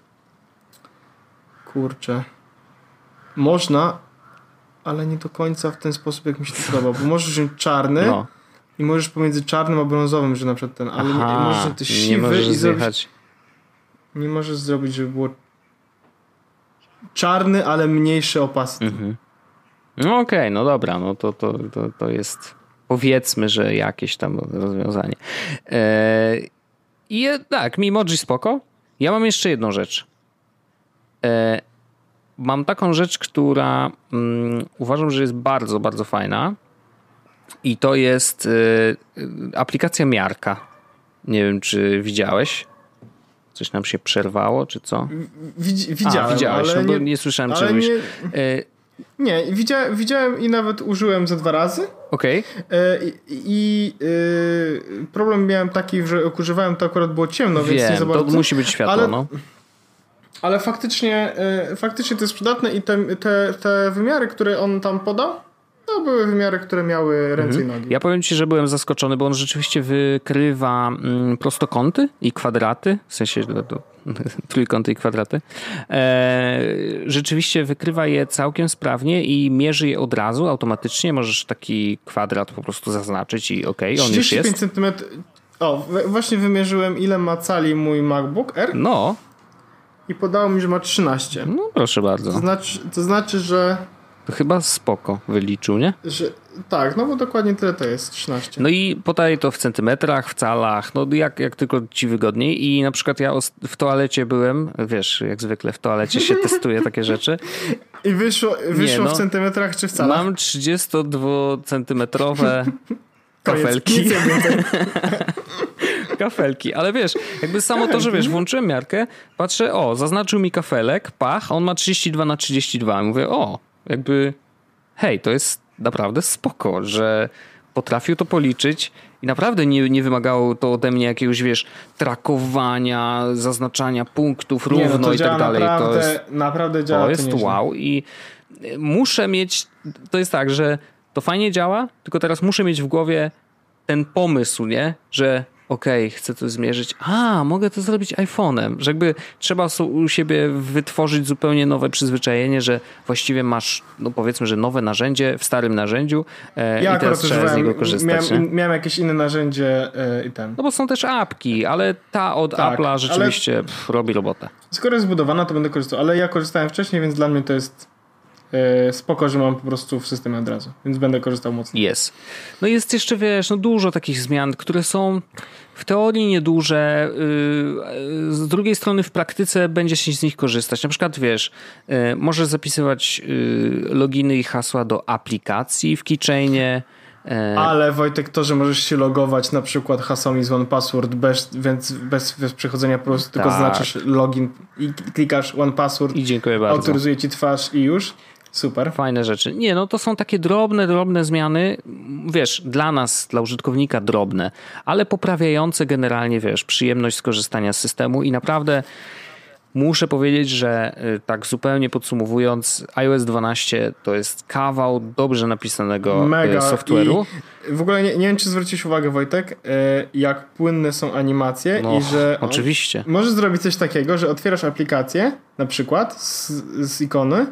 kurczę. Można, ale nie do końca w ten sposób, jak mi się to podoba. Bo możesz wziąć czarny no. i możesz pomiędzy czarnym a brązowym, że na przykład ten, ale Aha, nie, możesz ty siwy nie możesz i zjechać. Zrobić, nie możesz zrobić, żeby było czarny, ale mniejszy opacity. Mhm. No okej, okay, no dobra, no to, to, to, to jest powiedzmy, że jakieś tam rozwiązanie. Eee, I tak, Memoji spoko. Ja mam jeszcze jedną rzecz. Eee, Mam taką rzecz, która um, uważam, że jest bardzo, bardzo fajna i to jest y, aplikacja Miarka. Nie wiem, czy widziałeś? Coś nam się przerwało, czy co? Widz, widziałem, A, widziałeś, ale no, nie, bo nie słyszałem czegoś. Nie, y, nie widziałem, widziałem i nawet użyłem ze dwa razy. Okej. Okay. I, i y, problem miałem taki, że jak używałem, to akurat było ciemno, Wiem, więc nie za bardzo. To musi być światło, ale, no. Ale faktycznie, y, faktycznie to jest przydatne i te, te, te wymiary, które on tam podał, to były wymiary, które miały ręce mhm. i nogi. Ja powiem ci, że byłem zaskoczony, bo on rzeczywiście wykrywa mm, prostokąty i kwadraty, w sensie do, do, trójkąty i kwadraty. E, rzeczywiście wykrywa je całkiem sprawnie i mierzy je od razu, automatycznie. Możesz taki kwadrat po prostu zaznaczyć i okej, okay, on już jest. centymetrów. O, właśnie wymierzyłem, ile ma cali mój MacBook Air. No. I podało mi, że ma trzynaście. No proszę bardzo. To znaczy, to znaczy że... To chyba spoko wyliczył, nie? Że, tak, no bo dokładnie tyle to jest, trzynaście. No i podaje to w centymetrach, w calach, no jak, jak tylko ci wygodniej. I na przykład ja w toalecie byłem, wiesz, jak zwykle w toalecie się testuje takie rzeczy. I wyszło, wyszło Nie, no, w centymetrach czy w calach? Mam trzydziestodwucentymetrowe kafelki. Kafelki, ale wiesz, jakby samo to, że wiesz, włączyłem miarkę, patrzę, o, zaznaczył mi kafelek, pach, on ma trzydzieści dwa na trzydzieści dwa. I mówię, o, jakby hej, to jest naprawdę spoko, że potrafił to policzyć i naprawdę nie, nie wymagało to ode mnie jakiegoś, wiesz, trakowania, zaznaczania punktów równo nie, no i tak dalej. Naprawdę, to jest, naprawdę działa. To jest to wow i muszę mieć, to jest tak, że to fajnie działa, tylko teraz muszę mieć w głowie ten pomysł, nie, że okej, okay, chcę to zmierzyć. A, mogę to zrobić iPhone'em. Że jakby trzeba u siebie wytworzyć zupełnie nowe przyzwyczajenie, że właściwie masz, no powiedzmy, że nowe narzędzie w starym narzędziu e, ja i teraz trzeba z niego korzystać. Miałem, miałem jakieś inne narzędzie e, i ten. No bo są też apki, ale ta od tak, Apple'a rzeczywiście ale... pff, robi robotę. Skoro jest zbudowana, to będę korzystał, ale ja korzystałem wcześniej, więc dla mnie to jest yy, spoko, że mam po prostu w systemie od razu, więc będę korzystał mocno. Jest. No jest jeszcze, wiesz, no dużo takich zmian, które są w teorii nieduże, yy, z drugiej strony w praktyce będzie się z nich korzystać. Na przykład, wiesz, yy, możesz zapisywać yy, loginy i hasła do aplikacji w Keychainie. Ale Wojtek, to, że możesz się logować na przykład hasłami z One Password, bez, więc bez, bez przechodzenia po prostu tak. tylko znaczysz login i klikasz One Password i dziękuję bardzo. Autoryzuje ci twarz i już. Super. Fajne rzeczy. Nie, no to są takie drobne, drobne zmiany, wiesz, dla nas, dla użytkownika drobne, ale poprawiające generalnie, wiesz, przyjemność skorzystania z systemu i naprawdę muszę powiedzieć, że tak zupełnie podsumowując, iOS dwanaście to jest kawał dobrze napisanego Mega. software'u. I w ogóle nie, nie wiem, czy zwróciłeś uwagę, Wojtek, jak płynne są animacje no, i że oczywiście. Możesz zrobić coś takiego, że otwierasz aplikację na przykład z, z ikony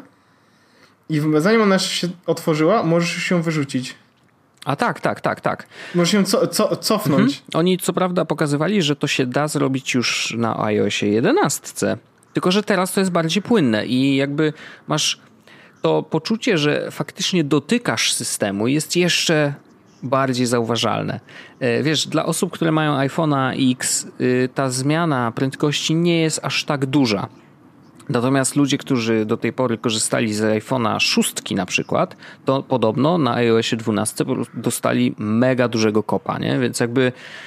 i zanim ona się otworzyła, możesz się wyrzucić. A tak, tak, tak, tak. Możesz ją co, co, cofnąć. Mhm. Oni co prawda pokazywali, że to się da zrobić już na iOSie jedenaście. Tylko że teraz to jest bardziej płynne i jakby masz to poczucie, że faktycznie dotykasz systemu, jest jeszcze bardziej zauważalne. Wiesz, dla osób, które mają iPhone'a X, ta zmiana prędkości nie jest aż tak duża. Natomiast ludzie, którzy do tej pory korzystali z iPhone'a szóstki na przykład, to podobno na iOSie dwanaście dostali mega dużego kopa, nie? Więc jakby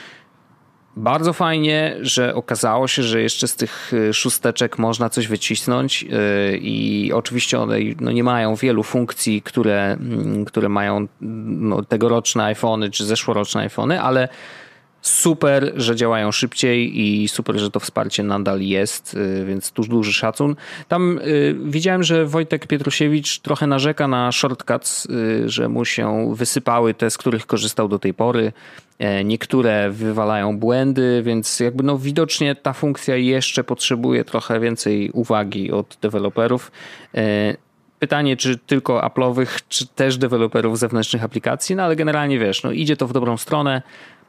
bardzo fajnie, że okazało się, że jeszcze z tych szósteczek można coś wycisnąć i oczywiście one no nie mają wielu funkcji, które, które mają no, tegoroczne iPhony czy zeszłoroczne iPhony, ale super, że działają szybciej i super, że to wsparcie nadal jest, więc tu duży szacun. Tam y, widziałem, że Wojtek Pietrusiewicz trochę narzeka na shortcuts, y, że mu się wysypały te, z których korzystał do tej pory. E, niektóre wywalają błędy, więc jakby no widocznie ta funkcja jeszcze potrzebuje trochę więcej uwagi od deweloperów. E, Pytanie, czy tylko Apple'owych, czy też deweloperów zewnętrznych aplikacji, no ale generalnie wiesz, no idzie to w dobrą stronę.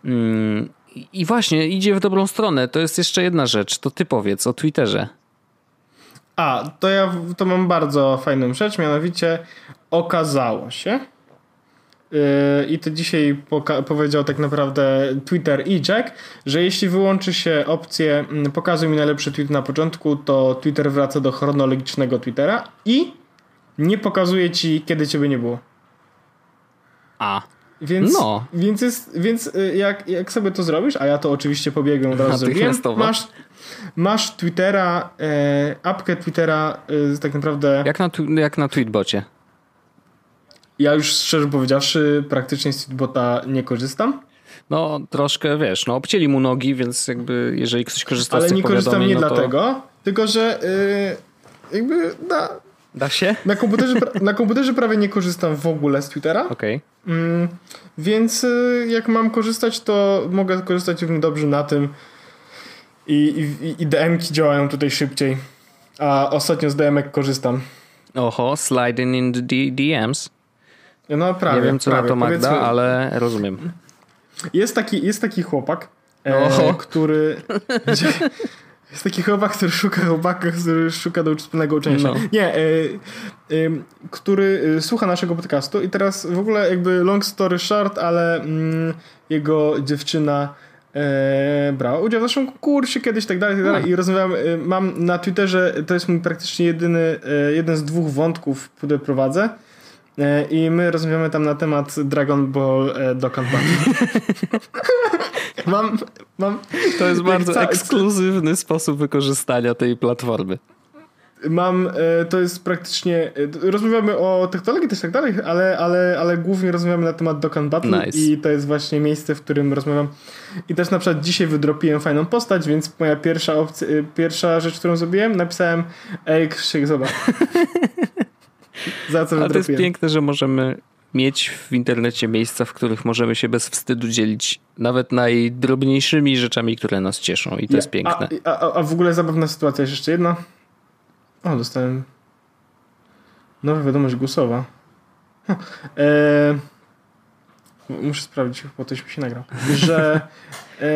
I właśnie, idzie w dobrą stronę. To jest jeszcze jedna rzecz. To ty powiedz o Twitterze. A, to ja to mam bardzo fajną rzecz. Mianowicie okazało się yy, i to dzisiaj poka- powiedział tak naprawdę Twitter i Jack, że jeśli wyłączy się opcję pokazuj mi najlepszy tweet na początku, to Twitter wraca do chronologicznego Twittera i nie pokazuje ci, kiedy ciebie nie było. A. Więc, no. więc, jest, więc jak, jak sobie to zrobisz, a ja to oczywiście pobiegłem od razu zrobiłem, masz, masz Twittera, e, apkę Twittera e, tak naprawdę... Jak na, jak na Tweetbocie. Ja już szczerze powiedziawszy praktycznie z Tweetbota nie korzystam. No troszkę, wiesz, no obcięli mu nogi, więc jakby jeżeli ktoś korzysta Ale z tych nie korzystam nie no to... dlatego, tylko że e, jakby da... Da się? Na komputerze, na komputerze prawie nie korzystam w ogóle z Twittera. Okej. Okay. Mm, więc jak mam korzystać, to mogę korzystać równie dobrze na tym i, i, i D M-ki działają tutaj szybciej. A ostatnio z D M-ek korzystam. Oho, sliding in the D Ms. No prawie. Nie wiem co prawie. na to Magda, Powiedzmy, ale rozumiem. Jest taki, jest taki chłopak, e, który... Jest taki chłopak, który szuka chłopaka, który szuka do wspólnego uczenia się. No. Nie, y, y, który słucha naszego podcastu i teraz w ogóle jakby long story short, ale mm, jego dziewczyna e, brała udział w naszym kursie kiedyś tak dalej, tak dalej. I rozmawiam, y, mam na Twitterze, to jest mój praktycznie jedyny, y, jeden z dwóch wątków, które prowadzę. I my rozmawiamy tam na temat Dragon Ball e, Dokkan Battle. mam, mam, to jest bardzo ca- ekskluzywny sposób wykorzystania tej platformy. Mam, e, to jest praktycznie, e, rozmawiamy o technologii też tak dalej, ale, ale, ale głównie rozmawiamy na temat Dokkan Battle nice. I to jest właśnie miejsce, w którym rozmawiam. I też na przykład dzisiaj wydropiłem fajną postać, więc moja pierwsza opcja, pierwsza rzecz, którą zrobiłem, napisałem ej Krzysiek, zobacz. Za co Ale to jest piękne, że możemy mieć w internecie miejsca, w których możemy się bez wstydu dzielić nawet najdrobniejszymi rzeczami, które nas cieszą i to ja, jest piękne. A, a, a w ogóle zabawna sytuacja jest jeszcze jedna. O, dostałem nowa wiadomość głosowa. Eee, muszę sprawdzić, bo ktoś mi się nagrał. Że eee,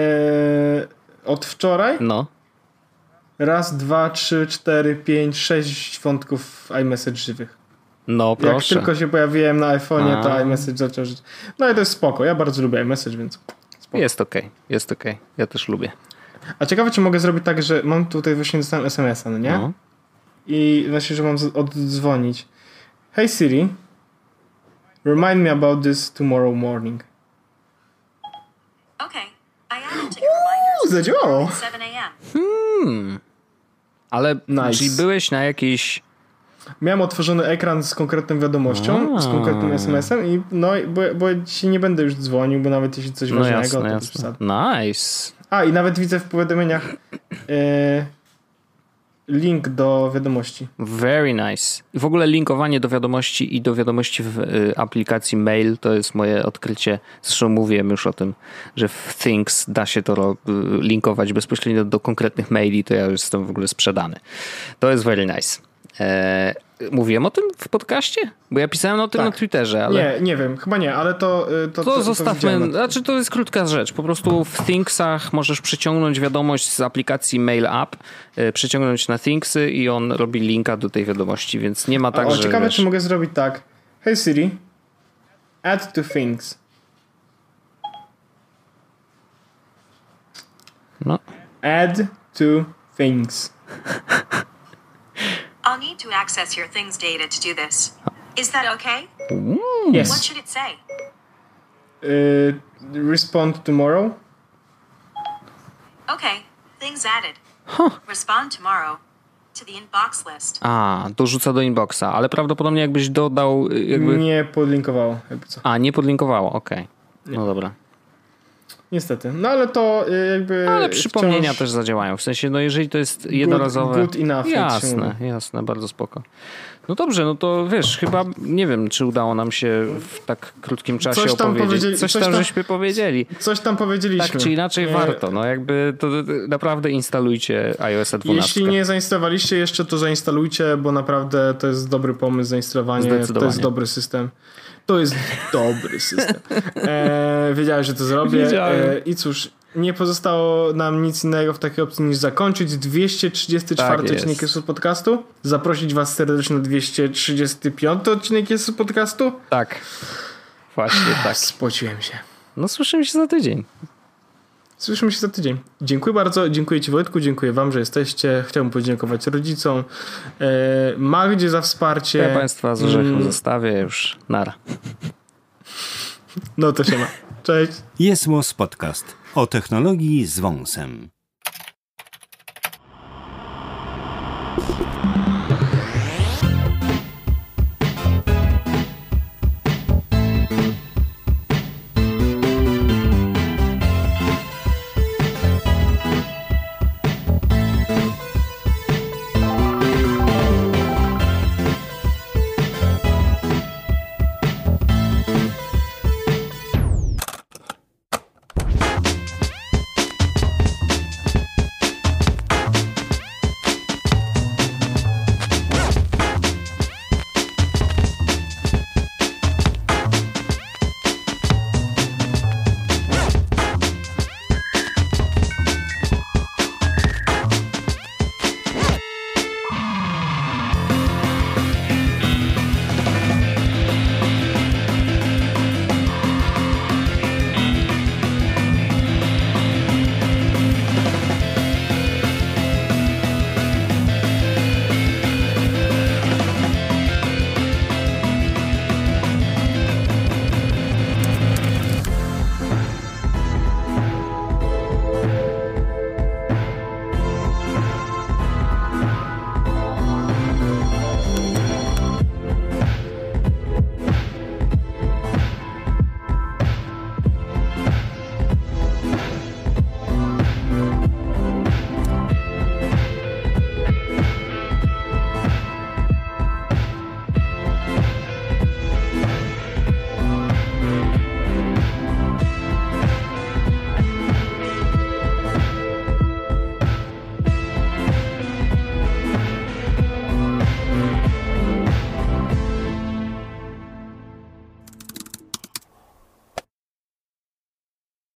od wczoraj no. raz, dwa, trzy, cztery, pięć, sześć wątków iMessage żywych. No proszę. Jak tylko się pojawiłem na iPhone'ie, A. to iMessage zaczął żyć. No i to jest spoko. Ja bardzo lubię iMessage, więc spoko. Jest okej, okay. jest okej. Okay. Ja też lubię. A ciekawe, czy mogę zrobić tak, że mam tutaj właśnie dostałem es em es a, no nie? No. I właśnie, że mam oddzwonić. Hey Siri, remind me about this tomorrow morning. Okay, I added to your reminders. Zadziałało. seven a.m. Hmm. Ale Nice. czyli byłeś na jakiejś... Miałem otworzony ekran z konkretną wiadomością, A. z konkretnym es em es em i no, bo, bo dzisiaj nie będę już dzwonił, bo nawet jeśli coś No ważnego, jasne, to jasne. przesada. Nice. A, i nawet widzę w powiadomieniach e, link do wiadomości. Very nice. I w ogóle linkowanie do wiadomości i do wiadomości w y, aplikacji Mail to jest moje odkrycie. Zresztą mówiłem już o tym, że w Things da się to ro- y, linkować bezpośrednio do konkretnych maili, to ja już jestem w ogóle sprzedany. To jest very nice. E, mówiłem o tym w podcaście? Bo ja pisałem o tym Tak. na Twitterze, ale... Nie, nie wiem, chyba nie, ale to... To, To, to zostawmy, to znaczy to jest krótka rzecz. Po prostu w Thingsach możesz przyciągnąć wiadomość z aplikacji Mail App, yy, przyciągnąć na Thingsy i on robi linka do tej wiadomości, więc nie ma tak, o, że... ciekawe, wiesz, czy mogę zrobić tak. Hey Siri, add to things. No. Add to things. I'll need to access your things data to do this. Is that okay? Yes. What should it say? Y, respond tomorrow. Okay, things added. Huh. Respond tomorrow to the inbox list. A, dorzuca do inboxa, ale prawdopodobnie jakbyś dodał... Jakby... Nie podlinkowało, jakby co. A, nie podlinkowało, okej. Okay. No dobra. Niestety. No ale to y, jakby... Ale przypomnienia wciąż też zadziałają. W sensie, no jeżeli to jest jednorazowe... Good, good enough. Jasne, jasne, bardzo spoko. No dobrze, no to wiesz, chyba nie wiem, czy udało nam się w tak krótkim czasie Coś tam opowiedzieć. powiedzieli- coś, coś tam tam- żeśmy powiedzieli. Coś tam powiedzieliśmy. Tak czy inaczej E, warto. No jakby to, to naprawdę instalujcie iOS dwanaście. Jeśli nie zainstalowaliście jeszcze, to zainstalujcie, bo naprawdę to jest dobry pomysł zainstalowanie. To Zdecydowanie. jest dobry system. To jest dobry system. E, wiedziałem, że to zrobię. Wiedziałem. E, I cóż, nie pozostało nam nic innego w takiej opcji niż zakończyć dwieście trzydziesty czwarty Tak odcinek jest. Jest podcastu. Zaprosić was serdecznie na dwieście trzydziesty piąty odcinek Jest podcastu. Tak. Właśnie tak. Spociłem się. No słyszymy się za tydzień. Słyszymy się za tydzień. Dziękuję bardzo. Dziękuję ci, Wojtku. Dziękuję wam, że jesteście. Chciałbym podziękować rodzicom. E, Magdzie za wsparcie. Ja państwa z orzechem Mm. zostawię już. Nara. No to się ma. Cześć. Jest Podcast o technologii z wąsem.